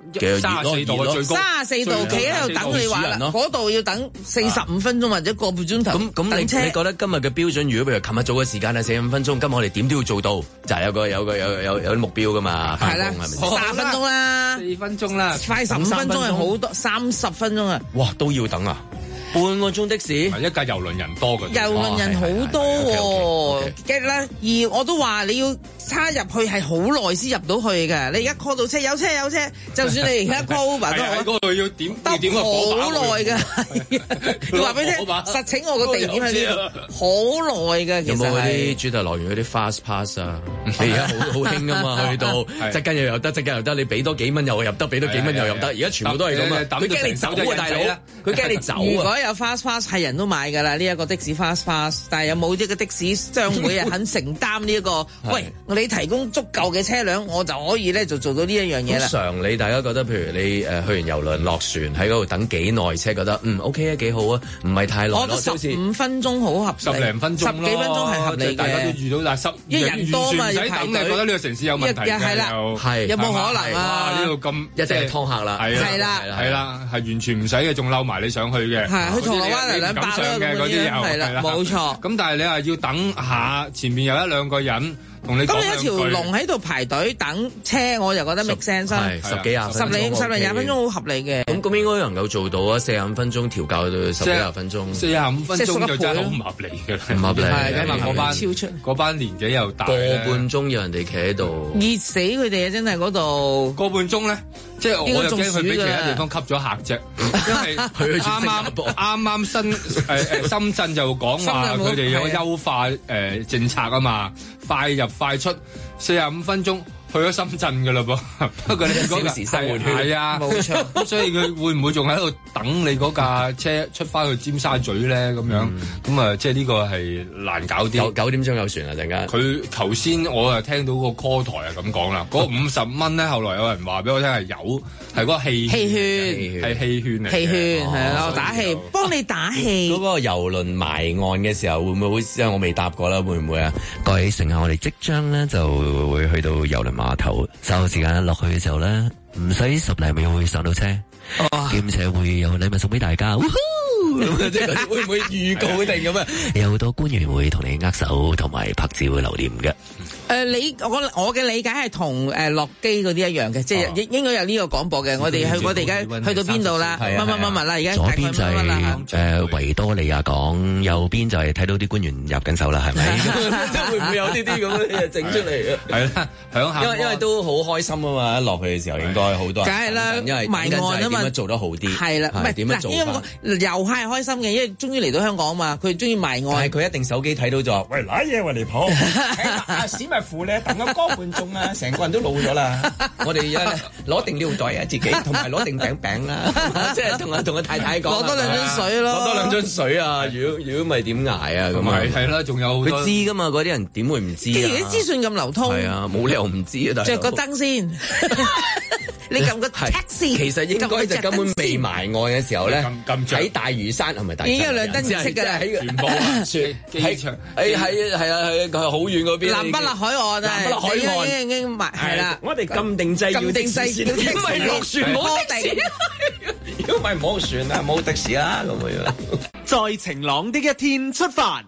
34度最高 ，34度企喺度等你話啦，嗰度要等45分鐘或者個半鐘頭。 咁你覺得今日嘅標準，如果譬如琴日做嘅時間係45分鐘，今日我哋點都要做到，就係有啲目標噶嘛？ 係啦，30分鐘啦 ，4分鐘啦， 快15分鐘係好多，30分鐘啊！ 哇，都要等啊！半個鐘的士， 一架郵輪人多嘅， 郵輪人好多喎，嘅啦。而我都話你要插入去係好耐先入到去嘅。你而家 call 到車有車，就算你而家 call Uber 都好， 喺嗰度要點好耐㗎。你話俾你聽，實請我個地點喺呢度，好耐㗎。其實有冇嗰啲主題樂園嗰啲 fast pass 啊？你而家好興啊嘛，去到即間又得，即間又得，你俾多幾蚊又入得，俾多幾蚊又入得。而家全部都係咁啊！佢驚你走啊，大佬！佢驚你走啊！ 有 fast pass 係人都買㗎啦，呢一個的士 fast pass， 但係有冇呢個的士商會啊肯承擔呢一個？喂，你提供足夠嘅車輛，我就可以咧就做到呢一樣嘢啦。 常理大家覺得，譬如你去完郵輪落船喺嗰度等幾耐車，覺得OK 啊幾好啊，唔係太耐。 我覺得15分鐘好合理， 10零分鐘，10幾分鐘係合理嘅。大家都遇到一人多嘛，要排隊。覺得呢個城市有問題嘅， 係有冇可能啊？ 呢度咁一定係劏客啦， 係啦，係完全唔使嘅，仲溜埋你上去嘅。 去銅鑼灣嚟200嘅嗰啲係啦，冇錯。 咁但係你話要等下，前面有1、2個人同你講兩句。咁你一條龍喺度排隊等車，我就覺得 make sense。 十幾廿分鐘好合理嘅。 咁應該能夠做到啊！45分鐘調教到10幾廿分鐘 ，45分鐘就真係好唔合理嘅， 唔合理。 係嗰班年紀又大， 個半鐘有人哋企喺度， 熱死佢哋啊！真係嗰度個半鐘咧，即係我又驚佢俾其他地方吸咗客啫，因為佢啱深圳就講話佢哋有優化政策啊嘛，快入快出，45分鐘。去咗深圳㗎啦噃，不過你嗰個時生活圈係啊，冇錯。咁所以佢會唔會仲喺度等你嗰架車出翻去尖沙咀咧？咁樣咁啊，即係呢個係難搞啲。 9點鐘有船啊！陣間佢頭先我啊聽到個 call 台啊咁講啦，嗰50蚊咧，後來有人話俾我聽係有，係嗰個氣圈， 係氣圈嚟。 氣圈係啊，打氣幫你打氣。 嗰個郵輪埋岸嘅時候會唔會好？因為我未搭過啦，會唔會啊？各位乘客，我哋即將咧就會去到郵輪碼頭，稍後時間落去嘅時候咧，唔使10零秒會上到車，兼且會有禮物送俾大家。即係會唔會預告定咁啊？有好多官員會同你握手，同埋拍照留念嘅。 我嘅理解係同落機嗰啲一樣嘅，即係應該有呢個廣播嘅。我哋而家去到邊度啦？乜啦？而家左邊就係維多利亞港，右邊就係睇到啲官員入緊手啦，係咪？會唔會有呢啲咁嘅嘢整出嚟啊？係啦，響下。因為都好開心啊嘛！一落去嘅時候應該好多人。 梗係啦， 因為埋岸啊嘛， 點樣做得好啲？ 係啦，唔係點樣做？因為遊客係開心嘅，因為終於嚟到香港啊嘛，佢中意埋岸。 但係佢一定手機睇到咗，喂，揦嘢離譜！史密夫咧等咗個半鐘啊，成個人都老咗啦。我哋攞定尿袋啊，自己同埋攞定餅啦，即係同個太太講， 攞多2樽水咯， 攞多2樽水啊！如果唔係點捱啊？咁啊係啦，仲有好多佢知噶嘛？嗰啲人點會唔知啊？ 既然啲資訊咁流通， 係啊，冇理由唔知啊！ 着個燈先。你撳個 taxi， 其實應該就根本未埋岸嘅時候咧，喺大嶼山係咪大嶼山？ 已經有兩燈設㗎啦， 全部雪機場， 係好遠嗰邊。 南北立海岸啊， 南北立海岸已經埋係啦。 我哋撳定掣，要的士，因為落船冇的士。如果唔係冇船啊，冇的士啦咁樣。 在晴朗的一天出發。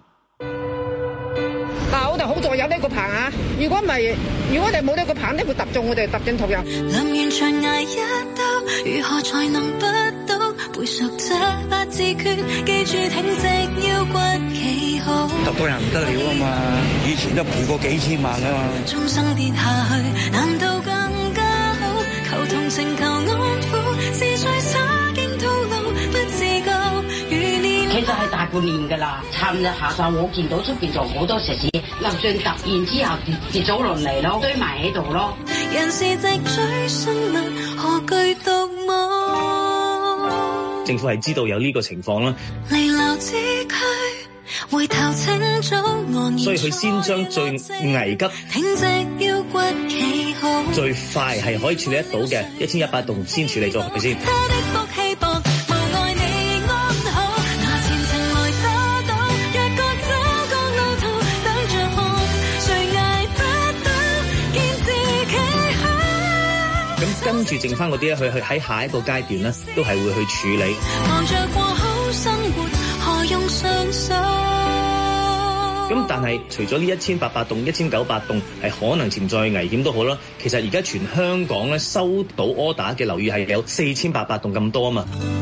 嗱，我哋好在有呢個棚啊！如果唔係，如果我哋冇呢個棚，呢會揼中我哋揼進途入。 能完場捱一刀，如何才能不倒？背熟這8字訣，記住挺直腰骨企好。 揼到人唔得了啊嘛！以前都賠過幾千萬啊嘛。 終生跌下去，難道更加好？求同情，求安撫，是最灑勁套路，不自覺。 其實係大半年㗎啦，尋日下晝我見到出邊仲好多石屎，就算突然之後跌咗落嚟咯，堆埋喺度咯。 人是直追生物，何懼獨舞？ 政府係知道有呢個情況啦， 離流之區，回頭請早岸， 所以佢先將最危急、 挺直腰骨企好， 最快係可以處理得到嘅1100棟先處理咗佢先。 跟住剩翻嗰啲咧，去喺下一個階段咧，都係會去處理。忙着過好生活，何用上手？咁但係除咗呢1800棟、1900棟係可能潛在危險都好啦，其實而家全香港咧收到 order 嘅樓宇係有4800棟咁多啊嘛。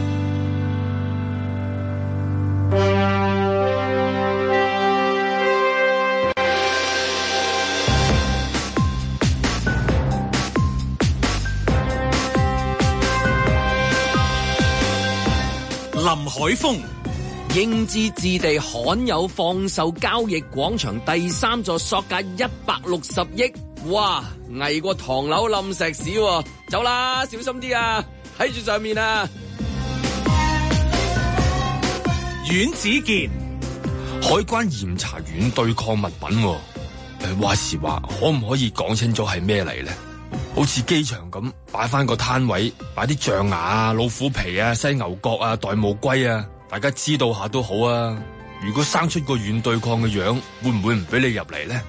林海峰。 英資置地罕有放售交易廣場第3座，索價160億，哇！危過唐樓冧石屎喎，走啦，小心啲啊，睇住上面啊！ 阮子健， 海關嚴查軟對抗物品，話時話可唔可以講清楚係咩嚟咧？好似機場咁擺翻個攤位，擺啲象牙啊、老虎皮啊、犀牛角啊、玳瑁龜啊。大家知道下都好啊！如果生出個軟對抗嘅樣，會唔會唔俾你入嚟呢？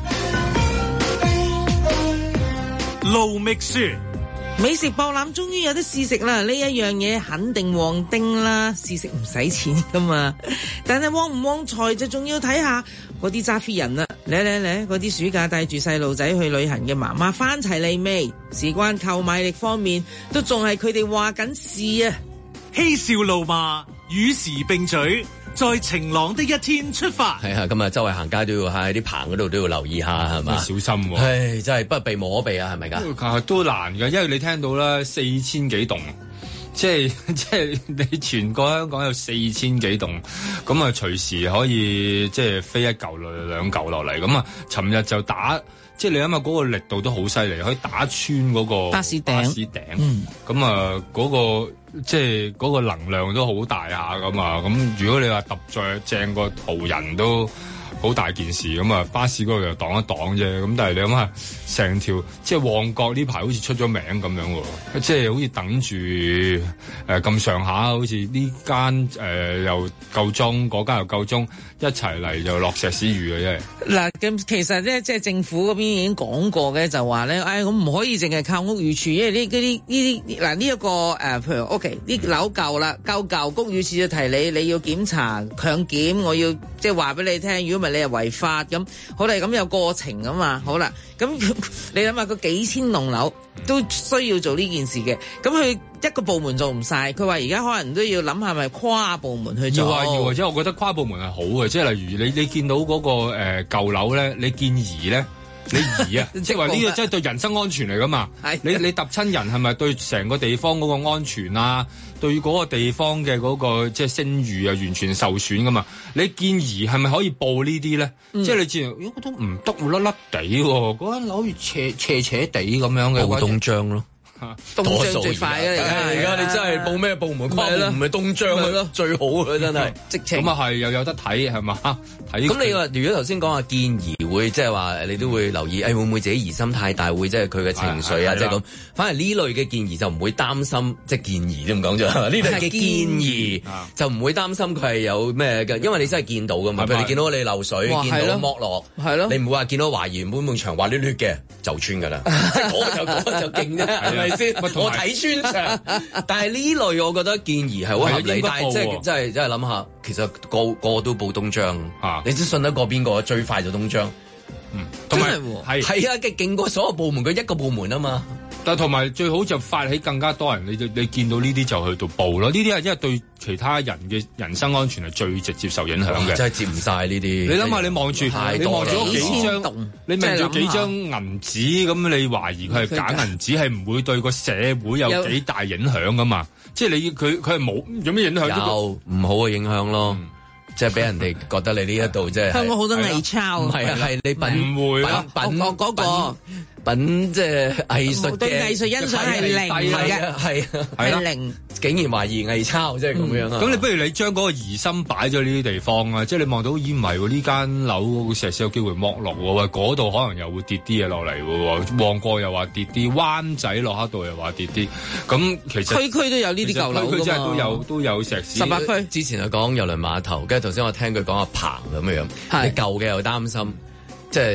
盧覓雪， 美食博覽終於有得試食啦！呢一樣嘢肯定旺丁啦，試食唔使錢噶嘛。但係旺唔旺財就仲要睇下嗰啲揸 fit 人啦。嚟，嗰啲暑假帶住細路仔去旅行嘅媽媽翻齊嚟未？事關購買力方面，都仲係佢哋話緊事啊！ 嬉笑怒罵，與時並舉，在晴朗的一天出發。 係啊，今日周圍行街都要喺啲棚嗰度都要留意下，係嘛？ 小心喎！ 唉，真係不避無可避啊，係咪㗎？ 都難㗎，因為你聽到啦，4000幾棟，即係你全個香港有4000幾棟，咁啊隨時可以即係飛一嚿兩嚿落嚟，咁啊，尋日就打。即係你諗下嗰個力度都好犀利，可以打穿嗰個巴士頂，咁啊嗰個即係嗰個能量都好大下咁啊！咁如果你話揼在正個途人都好大件事，咁啊巴士嗰度又擋一擋啫。咁但係你諗下成條即係旺角呢排好似出咗名咁樣喎，即係好似等住咁上下，好似呢間又夠鐘，嗰間又夠鐘。一齊嚟就落石屎雨嘅，真係嗱。咁其實咧，即係政府嗰邊已經講過嘅，就話咧，我唔可以淨係靠屋宇署，因為呢啲嗱呢一個譬如 OK 啲樓舊啦，舊屋宇署就提你要檢查強檢，我要即係話俾你聽，如果唔係你係違法咁，好啦，咁有過程啊嘛，好啦，咁你諗下個幾千棟樓都需要做呢件事嘅，咁佢一個部門做唔晒，佢話而家可能都要諗下咪跨部門去做。 要或者我覺得跨部門係好嘅，即係例如你見到嗰個舊樓咧，你見移咧，你移啊，即係話呢個真係對人身安全嚟噶嘛？你揼親人係咪對成個地方嗰個安全啊？對嗰個地方嘅嗰個即係聲譽啊，完全受損噶嘛？你見移係咪可以報呢啲咧？即係你自然，我都唔得，甩甩地喎，嗰間樓斜地咁樣嘅。 報東張咯。 東張最快啊！ 而家你真係報咩部門跨部門咪東張去咯，最好啊！真係直情咁啊係又有得睇係嘛？睇咁你話如果頭先講話建議會即係話你都會留意，會唔會自己疑心太大，會即係佢嘅情緒啊，即係咁。反而呢類嘅建議就唔會擔心，即係建議都唔講咗。呢類嘅建議就唔會擔心佢係有咩嘅，因為你真係見到噶嘛。譬如你見到你漏水，見到剝落，係咯，你唔會話見到懷疑原本埲牆滑捋捋嘅就穿㗎啦，即係嗰就勁啫，係咪先？我睇穿牆，但係呢類我覺得建議係好合理，但係即係真係諗下，其實個都報東張嚇，你知信得過邊個？最快就東張， 同埋係啊，勁過所有部門，佢一個部門啊嘛。 但同埋最好就發起更加多人，你見到呢啲就去到報咯。呢啲係因為對其他人嘅人身安全係最直接受影響嘅。 真係接唔晒呢啲。 你諗下，你望住幾張，你望住幾張銀紙，咁你懷疑佢係假銀紙，係唔會對個社會有幾大影響噶嘛？即係佢係冇有咩影響？ 有唔好嘅影響咯。即係俾人哋覺得你呢一度即係香港好多偽鈔， 唔係啊，係你品唔會啦， 品嗰個品即係藝術嘅對藝術欣賞係零嘅，係零， 竟然懷疑偽鈔，即係咁樣啊！ 咁你不如你將嗰個疑心擺咗呢啲地方啊，即係你望到咦唔係喎，呢間樓石屎有機會剝落喎，喂嗰度可能又會跌啲嘢落嚟喎，旺角又話跌啲，灣仔駱克道又話跌啲，咁其實區區都有呢啲舊樓㗎嘛， 區真係都有石屎。 18區之前係講郵輪碼頭，跟住頭先我聽佢講阿鵬咁樣，你舊嘅又擔心，即係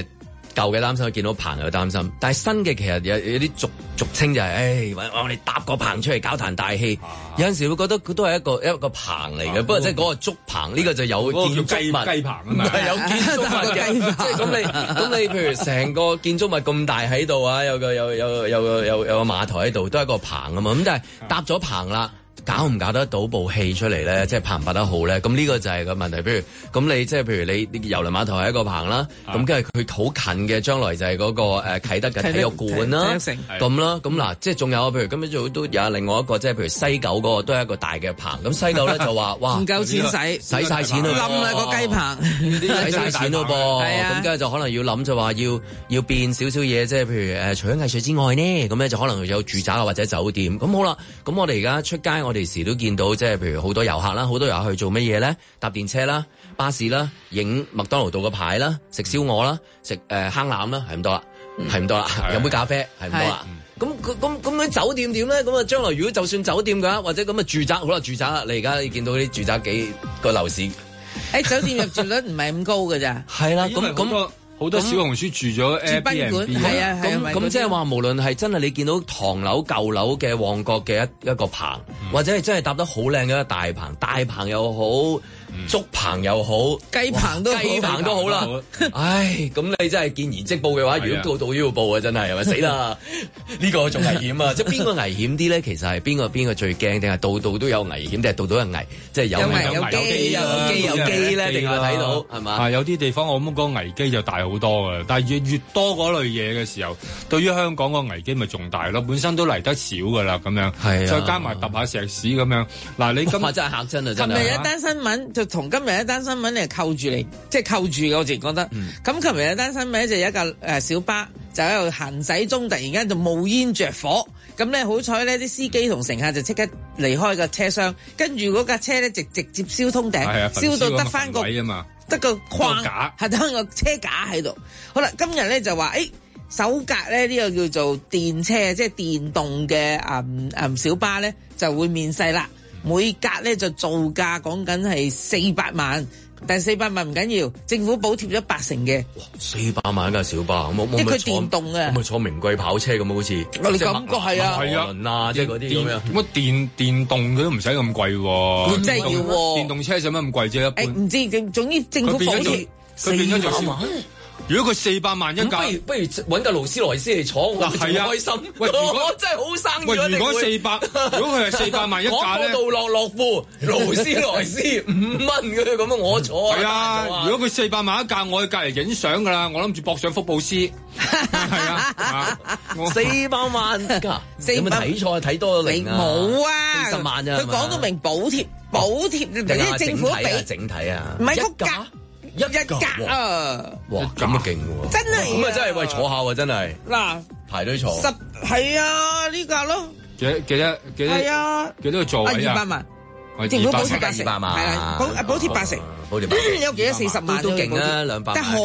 舊嘅擔心，見到棚又擔心，但係新嘅其實有啲俗稱就係，我哋搭個棚出嚟搞壇大戲，有陣時會覺得佢都係一個棚嚟嘅，不過即係嗰個竹棚呢個就有建築物， 雞棚啊嘛， 係有建築物嘅，即係咁你譬如成個建築物咁大喺度啊，有個碼頭喺度，都係一個棚啊嘛，咁但係搭咗棚啦。搞唔搞得到部戲出嚟咧？即係拍唔拍得好咧？咁呢個就係個問題。譬如咁，譬如你郵輪碼頭係一個棚啦，咁跟住佢好近嘅將來就係嗰個啟德嘅體育館啦，咁啦，咁嗱，即係仲有譬如咁樣都有另外一個，即係譬如西九嗰個都係一個大嘅棚。咁西九咧就話哇， 唔夠錢使晒錢咯， 冧啦個雞棚， 使晒錢咯噃。咁跟住就可能要諗就話要變少少嘢，即係譬如除咗藝術之外呢，咁咧就可能有住宅啊或者酒店。咁好啦，咁我哋而家出街我哋時都見到，即係譬如好多遊客啦，好多遊客去做乜嘢咧？搭電車啦、巴士啦、影麥當勞道嘅牌啦、食燒鵝啦、食坑腩啦，係咁多啦，係咁多啦，飲杯咖啡係咁多啦。咁啲酒店點咧？咁啊，將來如果就算酒店㗎，或者咁啊住宅好啦，住宅啦，你而家見到啲住宅幾個樓市？ 酒店入住率唔係咁高㗎咋？ 係啦，咁。 好多小紅書住咗賓館，係啊， 咁即係話，無論係真係你見到唐樓舊樓嘅旺角嘅一個棚，或者係真係搭得好靚嘅大棚，大棚又好，竹棚又好， 雞棚都好啦。唉，咁你真係見而即報嘅話，如果度度都要報啊，真係咪死啦？呢個仲危險啊！即係邊個危險啲咧？其實係邊個最驚？定係度度都有危險？定係度度有危？即係有機咧？定係睇到係嘛？ 有啲地方我諗嗰個危機就大好多㗎，但係越多嗰類嘢嘅時候，對於香港個危機咪仲大咯。本身都嚟得少㗎啦，咁樣，再加埋揼下石屎咁樣。嗱，你今日真係嚇親啊！真係。 琴日有一單新聞就同今日一單新聞你係扣住嚟，即係扣住嘅。我自己覺得。咁琴日有一單新聞就有一架小巴就喺度行駛中，突然間就冒煙着火。咁咧好彩咧，啲司機同乘客就即刻離開個車廂，跟住嗰架車咧直接燒通頂，燒到得翻個得個框，係得個車架喺度。好啦，今日咧就話，首格咧呢個叫做電車，即係電動嘅小巴咧就會面世啦。每格咧就造價講緊係400萬，但係400萬唔緊要，政府補貼咗80%嘅。 哇，400萬一架小巴，因為佢電動嘅， 咪坐名貴跑車咁好似。 我哋感覺係啊， 輪啊，即係嗰啲咁樣。 乜電動佢都唔使咁貴喎， 佢真係要喎。 電動車使乜咁貴啫？一般唔知，總之政府補貼400萬。 如果佢400萬一架， 不如揾架勞斯萊斯嚟坐，我仲開心。喂，我真係好生意。 喂，如果佢係400萬一架咧， 我到樂富勞斯萊斯5蚊嘅咁我坐。 係啊，如果佢400萬一架，我去隔離影相㗎啦，我諗住駁上福布斯。係啊 ，400萬㗎，有冇睇錯睇多咗零啊？ 冇啊 ，40萬咋？ 佢講到明補貼，啲政府俾整體啊， 唔係一格。一格啊！ 哇，咁啊勁喎！ 真係咁啊，真係喂坐下喎，真係嗱排隊坐係啊呢格咯， 幾多係啊幾多個座位啊 ？200萬，政府補貼80%，係啦，補貼80%，有幾多40萬都勁啊，200萬， 但好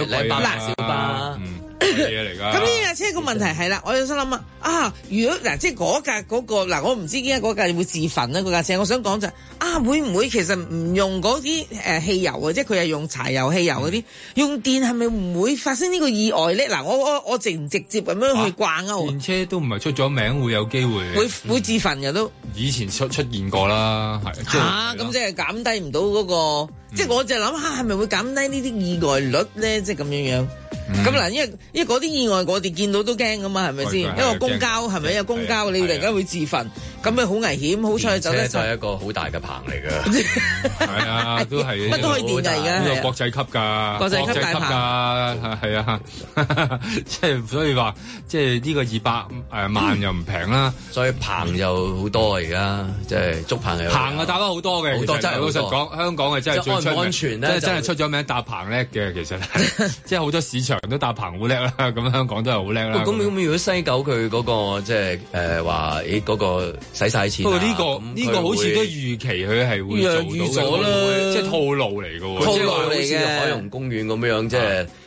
200小巴。 嘢嚟㗎。 咁呢架車個問題係啦，我有心諗如果即係嗰架嗰個我唔知點解嗰架會自焚啦嗰架車。我想講就會唔會其實唔用嗰啲汽油啊，即係佢係用柴油、汽油嗰啲，用電係咪唔會發生呢個意外咧？嗱，我直唔直接咁樣去掛鈎？ 電車都唔係出咗名會有機會會自焚嘅都。 以前出現過啦，係咁即係減低唔到嗰個，即係我就諗係咪會減低呢啲意外率咧？即係咁樣。咁嗱，因為嗰啲意外我哋見到都驚噶嘛，係咪先？因為公交係咪有公交你突然間會自焚，咁咪好危險。好彩走得。 就係一個好大嘅棚嚟㗎。 係啊，都係乜都可以電㗎而家。 呢個國際級㗎， 國際級大棚係啊，即係所以話，即係呢個200萬又唔平啦， 所以棚又好多而家，即係竹棚又棚搭得好多嘅，好多真係老實講，香港係真係最出名， 安全咧， 真係出咗名搭棚叻嘅，其實即係好多市場都搭棚好叻啦，咁香港都係好叻啦。 咁如果西九佢嗰個即係話嗰個使晒錢， 不過呢個好似都預期佢係會做到嘅，即係套路嚟嘅喎， 套路嚟嘅，海洋公園咁樣即係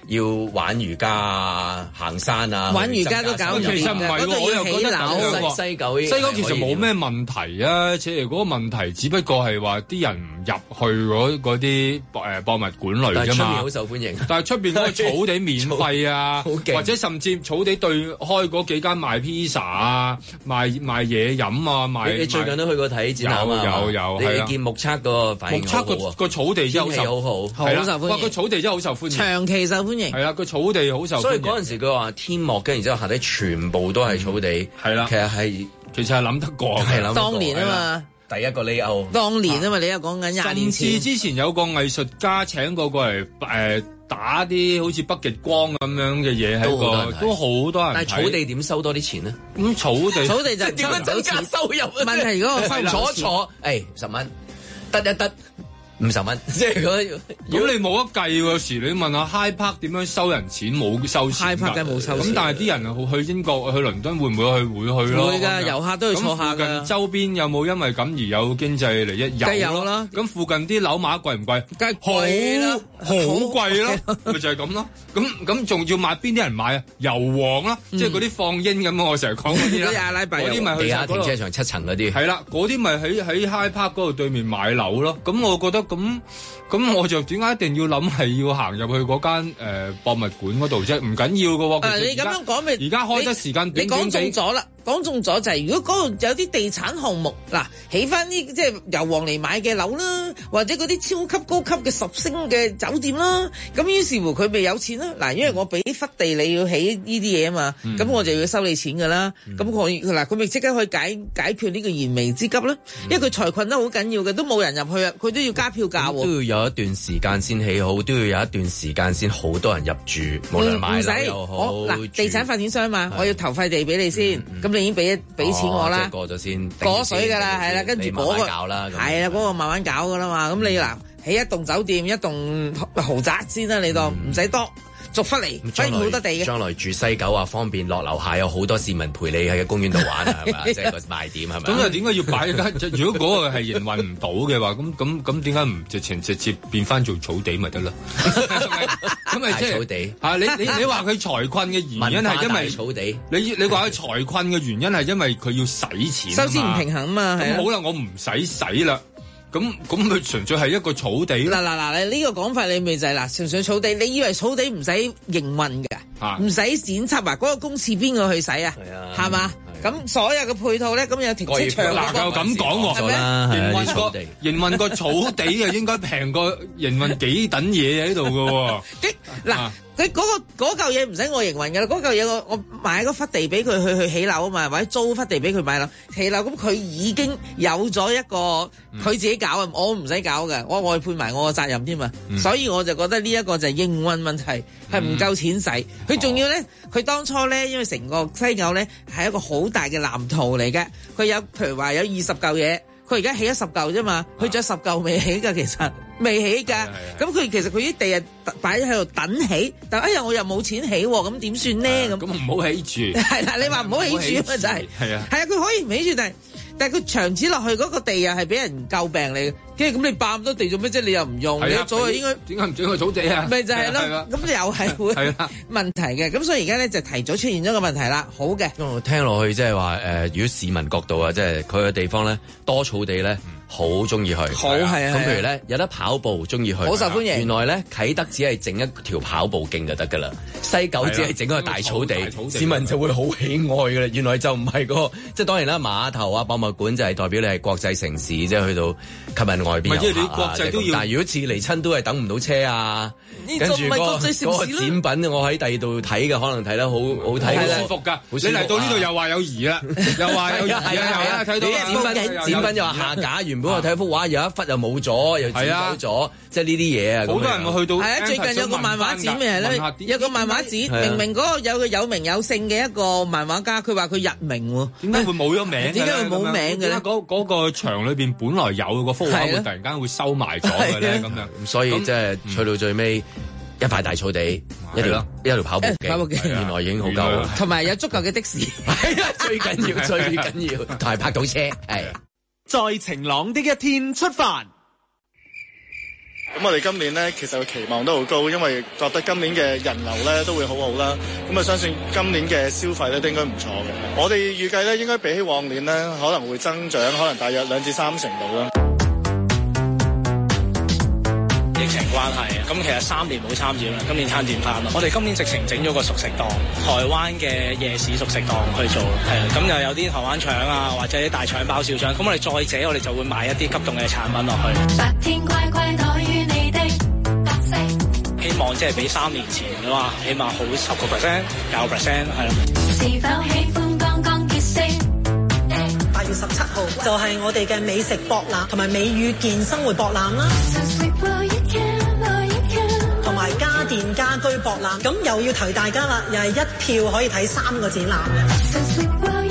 要玩瑜伽啊、行山啊， 玩瑜伽都搞唔掂。 其實唔係喎，我又覺得西九其實冇咩問題啊，即係嗰個問題只不過係話啲人唔入去嗰啲博物館類啫嘛。但係出面好受歡迎。但係出邊嗰個草地免費啊，或者甚至草地對開嗰幾間賣披薩啊、賣嘢飲啊、 你最近都去過睇展覽啊？有。你見目測個反應好好啊？ 個草地真係好好受歡迎。 哇！個草地真係好受歡迎， 長期受歡迎。 係啦，個草地好受歡迎。 所以嗰陣時佢話天幕，跟然之後下底全部都係草地。係啦，其實係諗得過，係諗當年啊嘛。 第一個layout， 當年啊嘛，你又講緊20年前。 甚至之前有個藝術家請過嚟打啲好似北極光咁樣嘅嘢喺個，都好多人睇。 但係草地點收多啲錢咧？ 咁草地就點樣增加收入？ 問題如果我坐10蚊，得50蚊，即係如果你冇得計喎，有時你問下 High Park 點樣收人錢，冇收錢。 High Park 梗係冇收錢。 咁但係啲人去英國、去倫敦會唔會去咯？ 會㗎，遊客都要坐下㗎。 咁附近周邊有冇因為咁而有經濟利益？ 有啦。 咁附近啲樓碼貴唔貴？ 梗係貴啦， 好貴咯，咪就係咁咯。咁仲要買邊啲人買啊？油王啦，即係嗰啲放鷹咁我成日講嗰啲啦。嗰啲咪去地下停車場7層嗰啲。 係啦，嗰啲咪喺 High Park 嗰度對面買樓咯。咁我覺得咁我就點解一定要諗係要行入去嗰間博物館嗰度啫？唔緊要㗎喎。 你咁樣講咪？ 而家開得時間短短地。你講中咗啦， 講中咗就係如果嗰度有啲地產項目嗱，起翻啲即係油王嚟買嘅樓啦，或者嗰啲超級高級嘅10星嘅酒店啦，咁於是乎佢咪有錢啦。嗱，因為我俾忽地你要起呢啲嘢啊嘛，咁我就要收你錢㗎啦。咁佢咪即刻可以解決呢個燃眉之急啦。因為佢財困得好緊要嘅，都冇人入去啊，佢都要加票價喎。 都要有一段時間先起好，都要有一段時間先好多人入住，無論買樓又好。 嗱，地產發展商嘛，我要投塊地俾你先，咁你已經俾錢我啦。 即係過咗先， 過水㗎啦，係啦，跟住嗰個搞啦， 係啦，嗰個慢慢搞㗎啦嘛。咁你嗱起一棟酒店、一棟豪宅先啦，你當唔使多。逐忽嚟，反而好多地嘅。 將來住西九啊，方便落樓下有好多市民陪你喺公園度玩啊，係咪？即係個賣點係咪？ 咁又點解要擺間？如果嗰個係營運唔到嘅話，咁點解唔直接變翻做草地咪得啦？咁咪即係草地啊！你話佢財困嘅原因係因為草地？ 你話佢財困嘅原因係因為佢要使錢， 收支唔平衡啊嘛。 咁好啦，我唔使啦。咁佢純粹係一個草地咯。 嗱，你呢個講法你咪就係純粹草地。你以為草地唔使營運㗎？唔使剪輯啊？嗰個公廁邊個去使啊？係嘛？咁所有嘅配套咧，咁有停車場。 嗱，又咁講喎，營運個草地啊，應該平過營運幾等嘢喺度㗎喎。 嗱。佢嗰嚿嘢唔使我營運㗎啦，嗰嚿嘢我買嗰忽地俾佢去起樓啊嘛，或者租忽地俾佢買樓起樓，咁佢已經有咗一個佢自己搞啊，我唔使搞嘅，我外判埋我個責任添嘛，所以我就覺得呢一個就係營運問題，係唔夠錢使。佢仲要咧，佢當初咧，因為成個西九咧係一個好大嘅藍圖嚟嘅，佢有譬如話有20嚿嘢，佢而家起咗10嚿啫嘛，佢仲有10嚿未起㗎，其實。未起㗎，咁佢其實佢啲地啊擺喺度等起，但哎呀我又冇錢起喎，咁點算咧？咁唔好起住。係啦，你話唔好起住啊，就係。係啊，佢可以唔起住，但係佢長此落去嗰個地又係俾人詬病嚟嘅。跟住咁你霸咁多地做咩啫？你又唔用，你早就應該點解唔整個草地啊？ 咪就係咯，咁又係會問題嘅。咁所以而家咧就提早出現咗個問題啦。好嘅， 我聽落去即係話如果市民角度啊，即係佢嘅地方咧多草地咧。好中意去， 好係啊！ 咁譬如咧，有得跑步中意去， 好受歡迎。 原來咧啟德只係整一條跑步徑就得㗎啦，西九只係整一個大草地，市民就會好喜愛㗎啦。原來就唔係個，即係當然啦，碼頭啊、博物館就係代表你係國際城市，即係去到吸引外邊遊客啊。 即係你國際都要， 但係如果似嚟親都係等唔到車啊，跟住個展品我喺第二度睇嘅，可能睇得好好睇， 好舒服㗎。你嚟到呢度又話有疑啦，又話有疑啊，睇到展品又話下架完。如果我睇幅畫有一忽又冇咗，又剪走咗，即係呢啲嘢啊！ 好多人會去到。 係啊，最近有個漫畫展咪係咧，有個漫畫展，明明嗰個有個有名有姓嘅一個漫畫家，佢話佢日名喎， 點解會冇咗名？ 點解會冇名嘅咧？ 嗰個場裏邊本來有個幅畫，會突然間會收埋咗嘅咧，咁樣。 所以即係去到最尾一塊大草地，一條跑步徑，原來已經好夠， 同埋有足夠嘅的士， 係啊，最緊要，同埋泊到車，係。 在晴朗的一天出發。 咁我哋今年呢，其實個期望都好高，因為覺得今年嘅人流呢都會好好啦。咁啊，相信今年嘅消費呢都應該唔錯嘅。我哋預計呢應該比起往年呢可能會增長，可能大約2至3成度啦。 疫情關係啊，咁其實3年冇參展啦，今年參展翻咯。我哋今年直情整咗個熟食檔，台灣嘅夜市熟食檔去做，係啊，咁又有啲台灣腸啊，或者啲大腸包小腸，咁我哋再者我哋就會買一啲急凍嘅產品落去。白天乖乖待於你的特色，希望即係比3年前嘅話，起碼好10%、9%，係咯。是否喜歡剛剛結識？8月17號就係我哋嘅美食博覽同埋美與健生活博覽啦。同埋家電家居博覽，咁又要提大家啦，又係一票可以睇3個展覽嘅。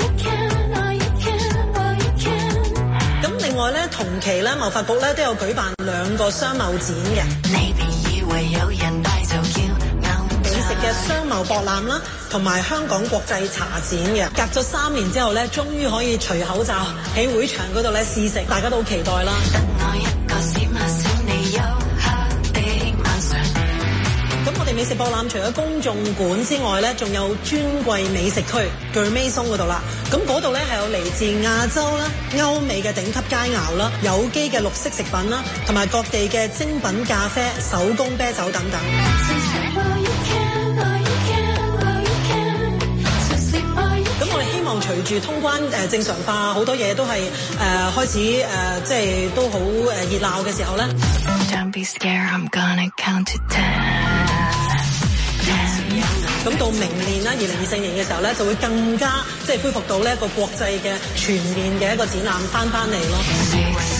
咁另外咧，同期咧，貿發局咧都有舉辦2個商貿展嘅。你別以為有人帶就叫美食嘅商貿博覽啦，同埋香港國際茶展嘅。隔咗3年之後咧，終於可以除口罩喺會場嗰度咧試食，大家都好期待啦。等我一個閃下小你休克的晚上。咁我哋美食博覽除咗公眾館之外咧，仲有專櫃美食區 Gourmet Zone 嗰度啦。咁嗰度咧係有嚟自亞洲啦、歐美嘅頂級佳肴啦、有機嘅綠色食品啦，同埋各地嘅精品咖啡、手工啤酒等等。咁我哋希望隨住通關正常化，好多嘢都係開始即係都好熱鬧嘅時候咧。Don't be scared, I'm gonna count to 10. 咁到明年啦，2024年嘅時候咧，就會更加即係恢復到呢一個國際嘅全面嘅一個展覽翻嚟咯。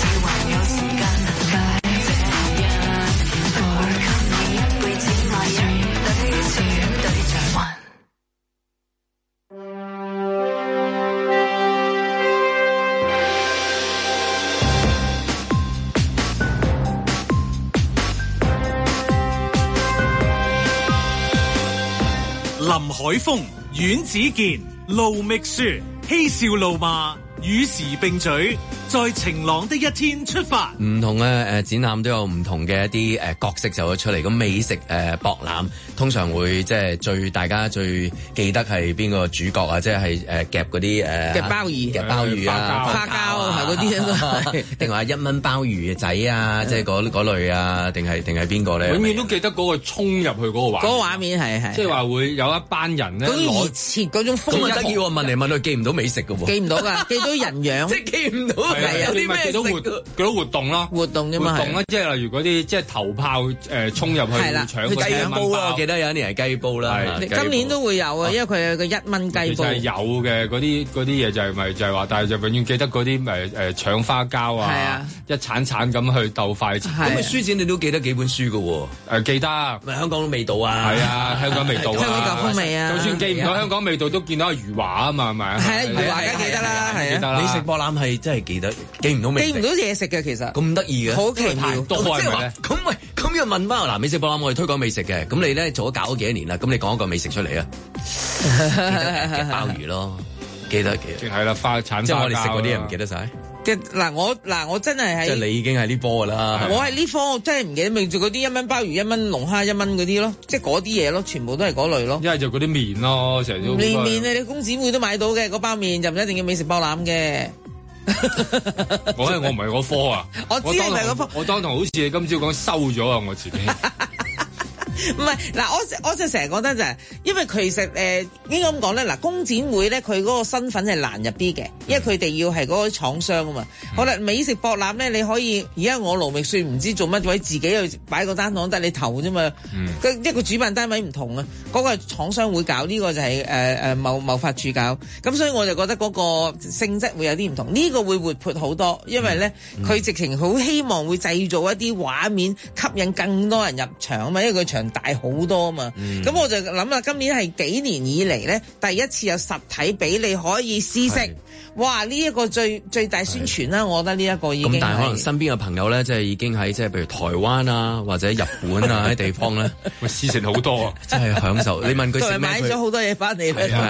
林海峰、阮子健、盧覓雪，嬉笑怒罵，與時並舉，在晴朗的一天出發。 唔同嘅展覽都有唔同嘅一啲角色走咗出嚟。咁美食博覽通常會即係大家最記得係邊個主角啊？即係夾嗰啲夾鮑魚啊、花膠係嗰啲， 定話1蚊鮑魚仔啊？即係嗰類啊？定係邊個咧？ 永遠都記得嗰個衝入去嗰個畫面， 嗰個畫面係即係話會有一班人咧攞熱切嗰種風咁得意喎！問嚟問去記唔到美食㗎喎， 記唔到㗎，記到人樣， 即係記唔到係有啲咩食嗰啲活動咯， 活動啫嘛， 活動啦，即係例如嗰啲即係頭炮衝入去搶個雞煲啦，我記得有一年係雞煲啦， 今年都會有啊，因為佢有個1蚊雞煲， 就係有嘅嗰啲嘢就係話，但係就永遠記得嗰啲搶花膠啊，一鏟咁去鬥快。咁啊書展你都記得幾本書㗎喎？ 記得， 香港味道啊， 係啊，香港味道啊， 香港舊風味啊， 就算記唔到香港味道，都見到阿余華啊嘛，係咪啊？ 係啊，余華梗記得啦，係啊， 美食博覽係真係記得，記唔到味， 記唔到嘢食嘅其實咁得意嘅， 好奇妙， 多係咪咧？咁又問翻嗱，美食博覽我哋推廣美食嘅，咁你咧做咗搞咗幾多年啦？咁你講一個美食出嚟啊！鮑魚咯，記得係啦，花產即係我哋食嗰啲人唔記得晒。 我真係喺即係你已經係呢科㗎啦。 我係呢科，我真係唔記得，咪做嗰啲1蚊鮑魚、1蚊龍蝦、1蚊嗰啲咯，即係嗰啲嘢咯，全部都係嗰類咯。 一係就嗰啲麵咯，成日都麵啊！你公子會都買到嘅，嗰包麵就唔一定要美食博覽嘅。 我唔係嗰科啊！ 我知你唔係嗰科， 我當堂好似你今朝講收咗啊！我自己。 唔係嗱，我就成日覺得就係，因為其實應該咁講咧，嗱工展會咧，佢嗰個身份係難入啲嘅，因為佢哋要係嗰個廠商啊嘛。好啦，美食博覽咧，你可以而家我盧覓雪唔知做乜鬼，自己去擺個單檔得你投啫嘛。一個主辦單位唔同啊，嗰個係廠商會搞，呢個就係貿發處搞。咁所以我就覺得嗰個性質會有啲唔同，呢個會活潑好多，因為咧佢直情好希望會製造一啲畫面，吸引更多人入場啊嘛，因為佢場大好多啊嘛，咁我就諗啦，今年係幾年以嚟咧第一次有實體俾你可以試食，哇！呢一個最大宣傳啦，我覺得呢一個已經咁， 但係可能身邊嘅朋友咧，即係已經喺即係譬如台灣啊或者日本啊啲地方咧， 試食好多啊， 真係享受。你問佢食咩， 買咗好多嘢翻嚟咧， 係啦。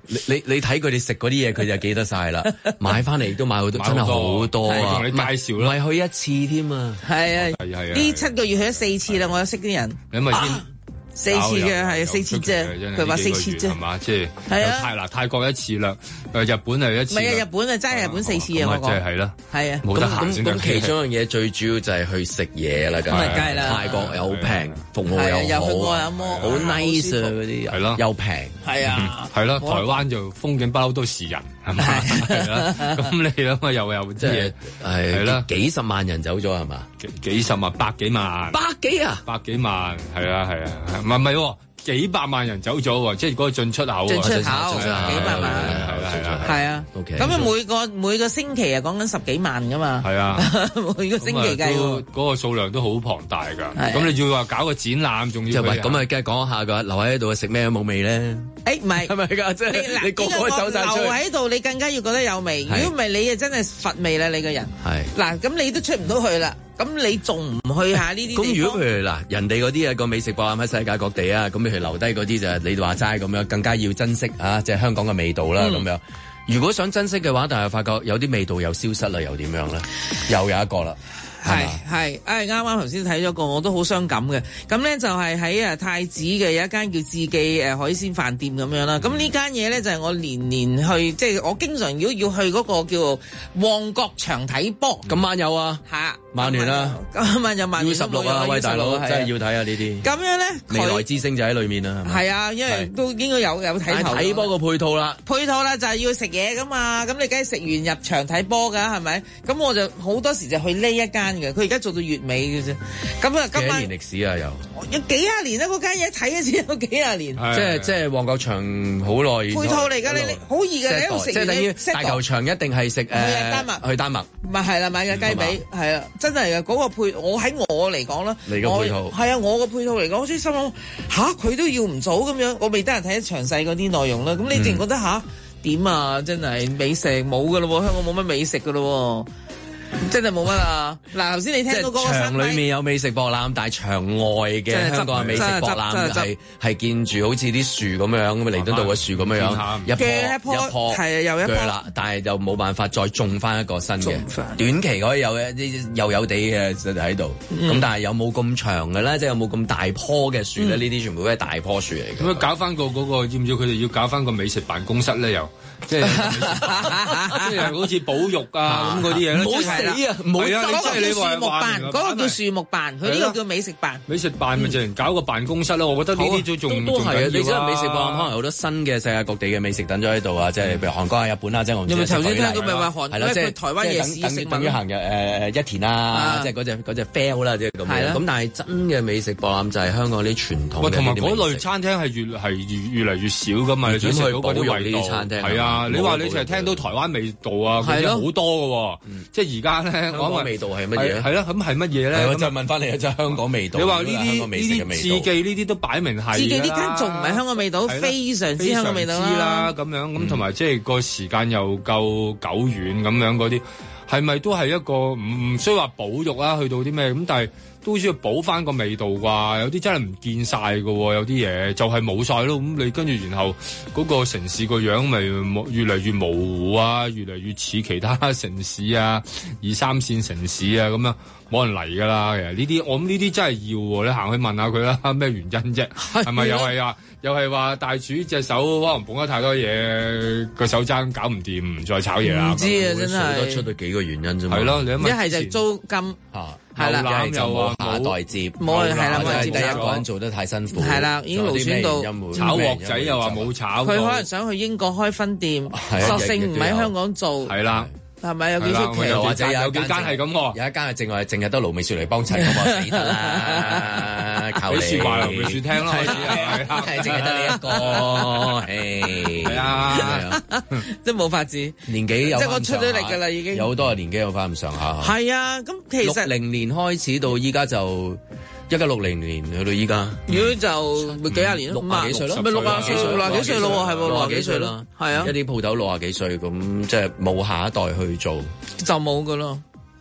你睇佢哋食嗰啲嘢，佢就記得晒啦。買翻嚟都買好多，真係好多啊！ 同你介紹啦， 唔係去一次添啊！ 係啊，呢7個月去咗4次啦，我有識啲人。 你咪先。 4次嘅係4次啫，佢話4次啫， 係嘛？即係泰國1次啦，日本係1次。 唔係啊，日本啊，真係日本4次啊，我講。 即係啦，係啊， 冇得行先得。 咁其中一樣嘢最主要就係去食嘢啦，梗係啦。泰國又好平，服務又好， 又去按摩， 好 nice 啊嗰啲，係咯，又平， 係啊， 係咯。台灣就風景不嬲都是人，係嘛？係啦，咁你諗下又即係係啦， 幾十萬人走咗係嘛？ 幾十萬、百幾萬、 百幾萬， 係啊，唔係。幾百萬人走咗喎，即係嗰個進出口， 幾百萬，係啊，咁啊每個星期啊講緊10幾萬噶嘛， 係啊， 每個星期計嗰個數量都好龐大㗎，咁你要話搞個展覽，仲要咁啊，梗係講下㗎，留喺度食咩都冇味咧， 唔係， 係咪㗎？即係你個個走晒出去， 留喺度你更加要覺得有味，如果唔係你啊真係乏味啦，你個人係嗱，咁你都出唔到去啦。咁你仲唔去下呢啲？ 咁如果譬如嗱，人哋嗰啲啊個美食博覽喺世界各地啊，咁譬如留低嗰啲就係你話齋咁樣，更加要珍惜啊！即係香港嘅味道啦咁樣。如果想珍惜嘅話，但係發覺有啲味道又消失啦，又點樣咧？又有一個啦。 係，啱啱頭先睇咗個，我都好傷感嘅。咁咧就係喺太子嘅有一間叫志記海鮮飯店咁樣啦。咁呢間嘢咧就係我年年去，即係我經常如果要去嗰個叫旺角場睇波。 今晚有啊， 係曼聯啦， 今晚有曼聯 16啊，喂大佬，真係要睇下呢啲。 咁樣咧， 未來之星就喺裏面啦。係啊，因為都應該有睇頭。 睇波個配套啦， 就係要食嘢噶嘛。咁你梗係食完入場睇波㗎，係咪？咁我就好多時就去呢一間嘅，佢而家做到月尾嘅啫。咁啊，今晚幾年歷史啊？ 有幾廿年啦，嗰間嘢睇一次有幾廿年。 即係旺角場好耐。 配套嚟㗎，你好易㗎，你喺度食。 即係等於大球場一定係食去丹麥。 咪係啦，買嘅雞髀係啦，真係嘅嗰個配。我喺我嚟講啦， 你個配套係啊，我個配套嚟講，我先心諗佢都要唔早咁樣，我未得閒睇得詳細嗰啲內容啦。咁你淨覺得點啊？真係美食冇㗎咯喎，香港冇乜美食㗎咯喎。真係冇乜啊！嗱，頭先你聽到嗰個場裏面有美食博覽，但係場外嘅香港嘅美食博覽係見住好似啲樹咁樣，咁彌敦道嘅樹咁樣一棵係啊，又一棵啦，但係就冇辦法再種翻一個新嘅。短期可以有一啲幼地嘅喺度，咁但係有冇咁長嘅咧？即係有冇咁大棵嘅樹咧？呢啲全部都係大棵樹嚟嘅。 咁搞翻個嗰個，要唔要佢哋要搞翻個美食辦公室咧？又即係好似保育啊咁嗰啲嘢咧。 唔好嗰個叫樹木辦，嗰個叫樹木辦，佢呢個叫美食辦。 美食辦咪就係搞個辦公室咯，我覺得呢啲都係啊！你知道美食博覽可能好多新嘅世界各地嘅美食等咗喺度啊，即係譬如韓國啊、日本啊，即係我唔知。 有冇頭先聽到咪話韓？ 係啦，即係台灣夜市食等於行嘅一田啊，即係嗰隻 fail 啦，即係咁樣。咁但係真嘅美食博覽就係香港啲傳統嘅。 同埋嗰類餐廳係越嚟越少噶嘛？你想食到嗰啲味道？係啊，你話你淨係聽到台灣味道啊，嗰啲好多嘅喎。即係而家咧。 香港味道係乜嘢？ 係啦，咁係乜嘢咧？ 我就問翻你啊，就係香港味道。 你話呢啲志記呢啲都擺明係。 志記呢間仲唔係香港味道？非常之香港味道啦。咁樣咁同埋即係個時間又夠久遠咁樣嗰啲，係咪都係一個唔需要話保育啊？去到啲咩咁？但係都需要補翻個味道啩？有啲真係唔見晒㗎喎，有啲嘢就係冇晒咯。咁你跟住然後嗰個城市個樣咪越嚟越模糊啊，越嚟越似其他城市啊，2、3線城市啊咁樣，冇人嚟㗎啦。其實呢啲我諗呢啲真係要喎，你行去問下佢啦，咩原因啫？係咪又係話大廚隻手可能捧得太多嘢，個手踭搞唔掂，唔再炒嘢啦？ 唔知啊，真係數得出到幾個原因啫嘛。 係咯，你一係就租金係啦， 一係就冇下一代接， 冇係啦， 或者第一個人做得太辛苦， 係啦，已經勞損到炒鑊仔又話冇炒， 佢可能想去英國開分店，索性唔喺香港做， 係啦。 係咪有幾出奇？ 或者有幾間係咁喎？ 有一間係淨係得盧美雪嚟幫襯咁啊，死得啦！靠你説話盧美雪聽咯， 係淨係得你一個， 係啊， 即係冇法子。 年紀有即係我出咗力㗎啦，已經有好多年紀有翻咁上下。 係啊，咁其實 60年開始到依家就。1960年去到依家， 如果就咪幾廿年咯，50幾歲咯，咪60幾歲咯，係喎，60幾歲咯，係啊， 一啲鋪頭60幾歲咁，即係冇下一代去做， 就冇噶咯。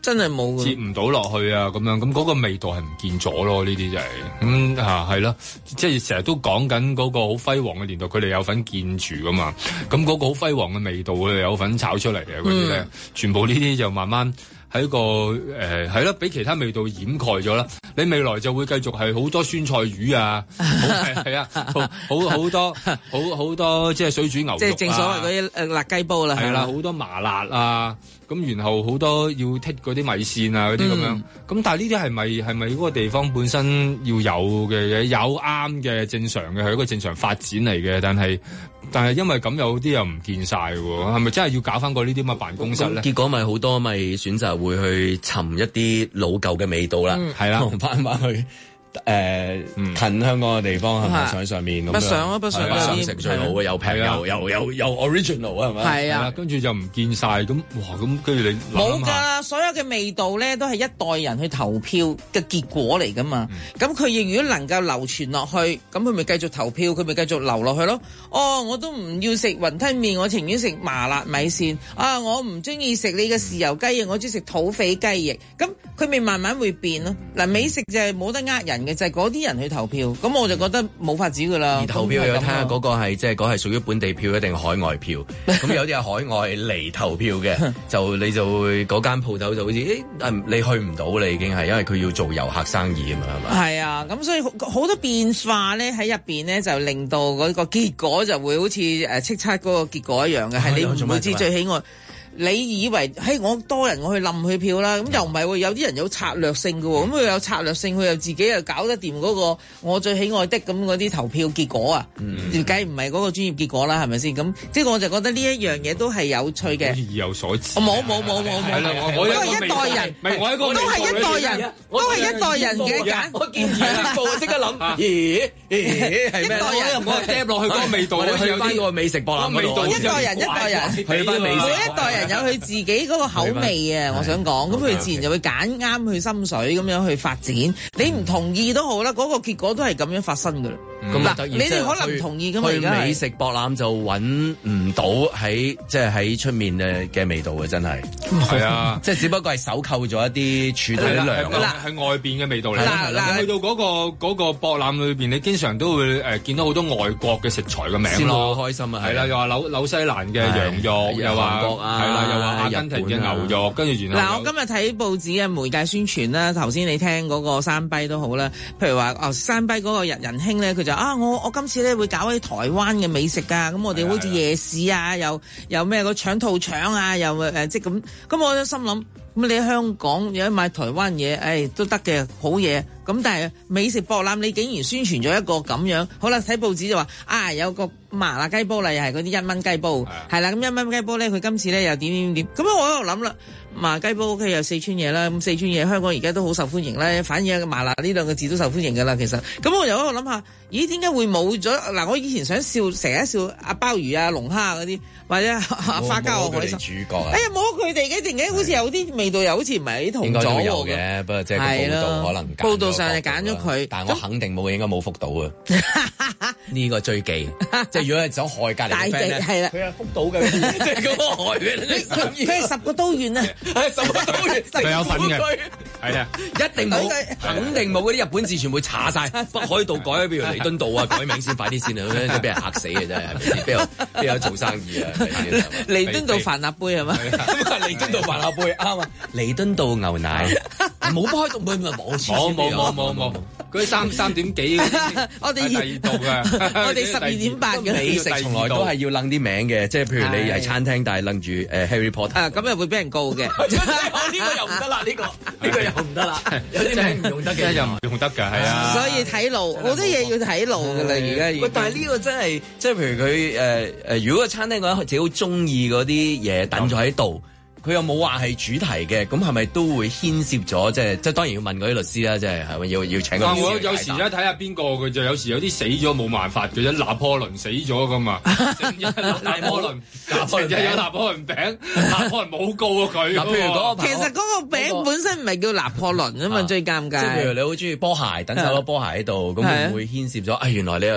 真係冇嘅， 接唔到落去啊咁樣，咁嗰個味道係唔見咗咯，呢啲就係係咯，即係成日都講緊嗰個好輝煌嘅年代，佢哋有份見住噶嘛，咁嗰個好輝煌嘅味道佢哋有份炒出嚟嘅嗰啲咧，全部呢啲就慢慢喺個係咯，俾其他味道掩蓋咗啦。你未來就會繼續係好多酸菜魚啊，係啊，好多即係水煮牛肉啊， 即係正所謂嗰啲辣雞煲啦， 係啦，好多麻辣啊，咁然後好多要剔嗰啲米線啊嗰啲咁樣，咁但係呢啲係咪嗰個地方本身要有嘅嘢，有啱嘅正常嘅係一個正常發展嚟嘅，但係因為咁有啲又唔見晒喎，係咪真係要搞翻個呢啲咁嘅辦公室咧？ 結果咪好多咪選擇會去尋一啲老舊嘅味道啦，係啦，翻去。近香港嘅地方係咪上面咁樣？ 北上上食最好嘅，又平又 original 係咪？ 係啊， 跟住就唔見晒咁，哇！咁跟住你冇㗎，所有嘅味道咧都係一代人去投票嘅結果嚟㗎嘛。咁佢亦如果能夠流傳落去，咁佢咪繼續投票，佢咪繼續流落去咯。哦，我都唔要食雲吞麵，我情願食麻辣米線。啊，我唔中意食你嘅豉油雞翼，我中意食土匪雞翼。咁佢咪慢慢會變咯。嗱，美食就係冇得呃人嘅，就係嗰啲人去投票，咁我就覺得冇法子噶啦。 而投票要睇下嗰個係即係嗰係屬於本地票一定海外票，咁有啲係海外嚟投票嘅，你就會嗰間鋪頭就好似你去唔到啦，已經係因為佢要做遊客生意啊嘛，係嘛？係啊，咁所以好多變化咧喺入邊咧，就令到嗰個結果就會好似叱咤嗰個結果一樣嘅，係你唔會知最喜愛。你以為我多人我去冧佢票啦，咁又唔係喎，有啲人有策略性嘅喎，咁佢有策略性，佢又自己又搞得掂嗰個我最喜愛的咁嗰啲投票結果啊，梗唔係嗰個專業結果啦，係咪先？咁即係我就覺得呢一樣嘢都係有趣嘅。意有所指。 冇， 係啦， 都係一代人，都係一代人，都係一代人嘅揀。 我見住呢部即刻諗，咦係咩？ 我嗒落去嗰個味道， 我去翻個美食博覽嗰度。 一代人，去翻美食，每一代人有佢自己嗰個口味啊！我想講，咁佢自然就會揀啱佢心水咁樣去發展。你唔同意都好啦，嗰個結果都係咁樣發生噶啦。嗱，你哋可能唔同意噶嘛？而家美食博覽就揾唔到喺出面嘅味道嘅，真係係啊！ 即係只不過係手扣咗一啲處理糧啦， 係外邊嘅味道嚟。嗱，去到嗰個博覽裏邊，你經常都會見到好多外國嘅食材嘅名咯， 好開心啊！ 係啦，又話紐西蘭嘅羊肉，又話係啦，又話阿根廷嘅牛肉，跟住然後我今日睇報紙嘅媒介宣傳啦，頭先你聽嗰個山跛都好啦，譬如話山跛嗰個仁兄咧，佢就我今次咧會搞啲台灣嘅美食㗎，咁我哋好似夜市啊，又咩個腸套腸啊，又即係咁我都心諗，咁你喺香港有得買台灣嘢，都得嘅好嘢，咁但係美食博覽你竟然宣傳咗一個咁樣，好啦，睇報紙就話有個麻辣雞煲啦，又係嗰啲1蚊雞煲，係啦，咁1蚊雞煲咧，佢今次咧又點，咁我喺度諗啦，麻辣雞煲佢有四川嘢啦，咁四川嘢香港而家都好受歡迎啦，反而麻辣呢兩個字都受歡迎㗎啦，其實，咁我又喺度諗下，咦點解會冇咗？嗱，我以前想成日笑阿鮑魚啊、龍蝦嗰啲，或者花膠海參主角啊， 冇佢哋嘅，突然間好似有啲味道又好似唔係同咗喎。應該都有嘅，不過即係報道可能報道上係揀咗佢， 但我肯定冇應該冇覆到啊！呢個最忌，即係如果係想害隔離嘅 friend 咧，係啦，佢係覆到嘅，即係咁個害嘅。 佢係10個都縣啊，10個都縣， 佢有份嘅，係啊， 一定冇，肯定冇嗰啲日本字全部查晒，北海道改，譬如彌敦道啊，改名先快啲先啊，俾人嚇死嘅真係，邊有做生意啊？ 彌敦道帆立杯係嘛？ 彌敦道帆立杯啱啊！彌敦道牛奶冇開到杯咪冇錢， 冇，嗰啲3點幾， 我哋第二度嘅， 我哋12點8嘅美食從來都係要楞啲名嘅，即係譬如你係餐廳，但係楞住Harry Potter， 咁又會俾人告嘅。 呢個又唔得啦，呢個又唔得啦，有啲名唔用得嘅， 又唔用得㗎，係啊。 所以睇路，好多嘢要睇路㗎啦，而家。 但係呢個真係，即係譬如佢如果個餐廳嗰陣自己好中意嗰啲嘢等咗喺度。佢又冇話係主題嘅，咁係咪都會牽涉咗？即係當然要問嗰啲律師啦，即係係咪要請個律師？ 我有時咧睇下邊個佢就有時有啲死咗冇辦法嘅啫，拿破崙死咗噶嘛，拿破崙有拿破崙餅，拿破崙冇告過佢。 譬如其實嗰個餅本身唔係叫拿破崙啊嘛，最尷尬。 即係譬如你好中意波鞋，等手攞波鞋喺度，咁會唔會牽涉咗？原來你又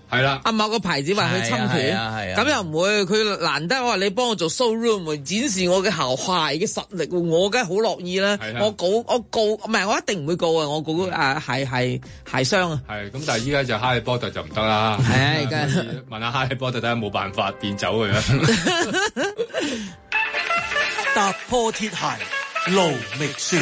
係啦， 某個牌子話佢侵權，咁又唔會，佢難得我話你幫我做 showroom， 展示我嘅鞋嘅實力，我梗係好樂意啦。我告，唔係我一定唔會告啊！我告鞋商啊。 係咁，但係依家就哈利波特就唔得啦。 係，而家問下哈利波特睇下冇辦法變走佢啦。 踏破鐵鞋路未雪。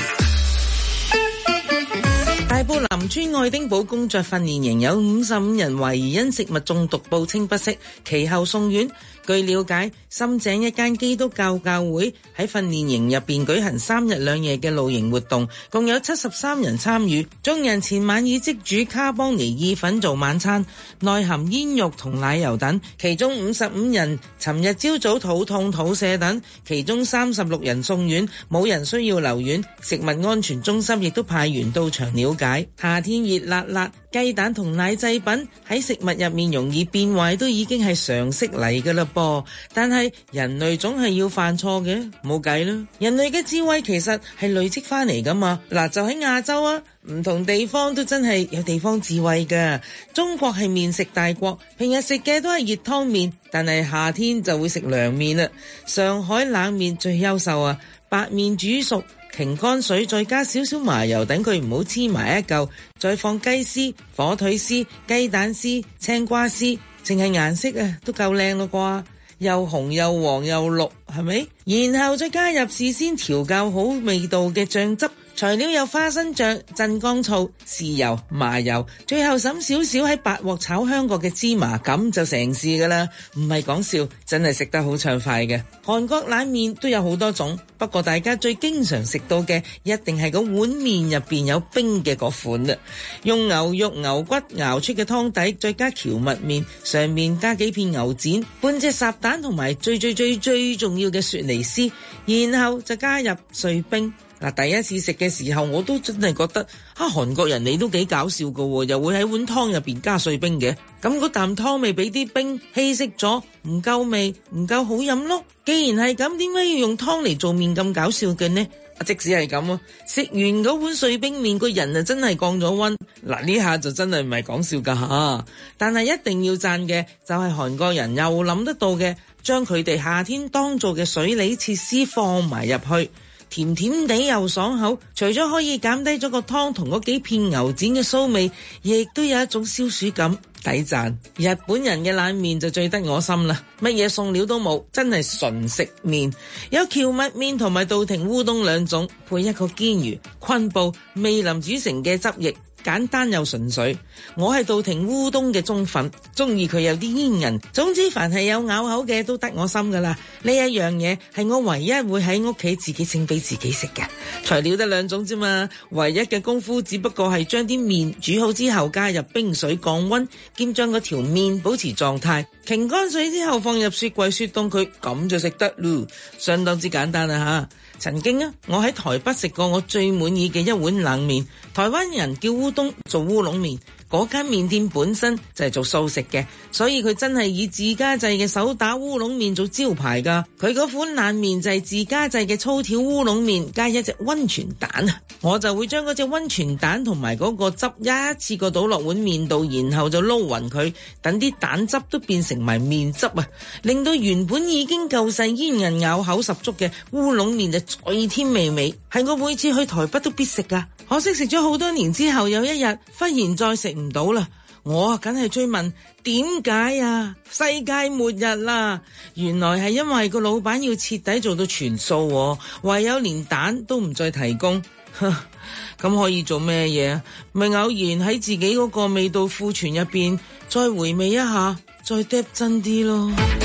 大埔林村愛丁堡工作訓練營有55人懷疑因食物中毒報稱不適，其後送院。據了解，深井一間基督教教會喺訓練營入邊舉行3日2夜嘅露營活動，共有73人參與。眾人前晚以即煮卡邦尼意粉做晚餐，內含煙肉同奶油等。其中55人尋日朝早肚痛肚瀉等，其中36人送院，冇人需要留院。食物安全中心亦都派員到場了解。夏天熱辣辣，雞蛋同奶製品喺食物入面容易變壞都已經係常識嚟㗎啦噃，但係人類總係要犯錯嘅，冇計啦。人類嘅智慧其實係累積翻嚟㗎嘛。嗱，就喺亞洲啊，唔同地方都真係有地方智慧㗎。中國係麵食大國，平日食嘅都係熱湯麵，但係夏天就會食涼麵啦。上海冷麵最優秀啊，白麵煮熟，擎乾水，再加少少麻油，等佢唔好黐埋一嚿，再放雞絲、火腿絲、雞蛋絲、青瓜絲，淨係顏色啊都夠靚咯啩，又紅又黃又綠，係咪？然後再加入事先調校好味道嘅醬汁。材料有花生醬、鎮江醋、豉油、麻油，最後滲少少喺白鑊炒香過嘅芝麻，咁就成事噶啦。唔係講笑，真係食得好暢快嘅。韓國冷麵都有好多種，不過大家最經常食到嘅一定係個碗麵入邊有冰嘅嗰款啦。用牛肉牛骨熬出嘅湯底，再加蕎麥麵，上面加幾片牛展、半隻烚蛋同埋最重要嘅雪梨絲，然後就加入碎冰。嗱，第一次食嘅時候我都真係覺得韓國人你都幾搞笑噶，又會喺碗湯入邊加碎冰嘅，咁嗰啖湯味俾啲冰稀釋咗，唔夠味，唔夠好飲咯。既然係咁，點解要用湯嚟做麵咁搞笑嘅呢？即使係咁，食完嗰碗碎冰麵，個人啊真係降咗溫。嗱，呢下就真係唔係講笑噶吓，但係一定要讚嘅就係韓國人又諗得到嘅，將佢哋夏天當做嘅水梨切絲放埋入去。甜甜地又爽口，除咗可以減低咗個湯同嗰幾片牛展嘅騷味，亦都有一種消暑感，抵讚。日本人嘅冷麵就最得我心啦，乜嘢餸料都冇，真係純食麵，有蕎麥麵同埋稻庭烏冬兩種，配一個堅魚、昆布、味淋煮成嘅汁液。簡單又純粹，我係稻庭烏冬嘅忠粉，中意佢有啲煙韌。總之凡係有咬口嘅都得我心噶啦。呢一樣嘢係我唯一會喺屋企自己整俾自己食嘅。材料得2種啫嘛，唯一嘅功夫只不過係將啲麵煮好之後加入冰水降溫，兼將嗰條麵保持狀態。擎乾水之後放入雪櫃雪凍佢，咁就食得咯，相當之簡單啦吓。曾經我喺台北食過我最滿意嘅一碗冷麵，台灣人叫烏冬做烏龍麵。嗰間麵店本身就係做素食嘅，所以佢真係以自家製嘅手打烏龍麵做招牌㗎。佢嗰款冷麵就係自家製嘅粗條烏龍麵加一隻溫泉蛋，我就會將嗰隻溫泉蛋同埋嗰個汁一次過倒落碗麵度，然後就撈勻佢，等啲蛋汁都變成埋麵汁啊，令到原本已經夠細煙韌咬口十足嘅烏龍麵就再添味美，係我每次去台北都必食㗎。可惜食咗好多年之後，有一日忽然再食唔到啦，我梗係追問點解啊？世界末日啦！原來係因為個老闆要徹底做到全素，唯有連蛋都唔再提供。咁可以做咩嘢啊？咪偶然喺自己嗰個味道庫存入邊再回味一下，再嗒真啲咯。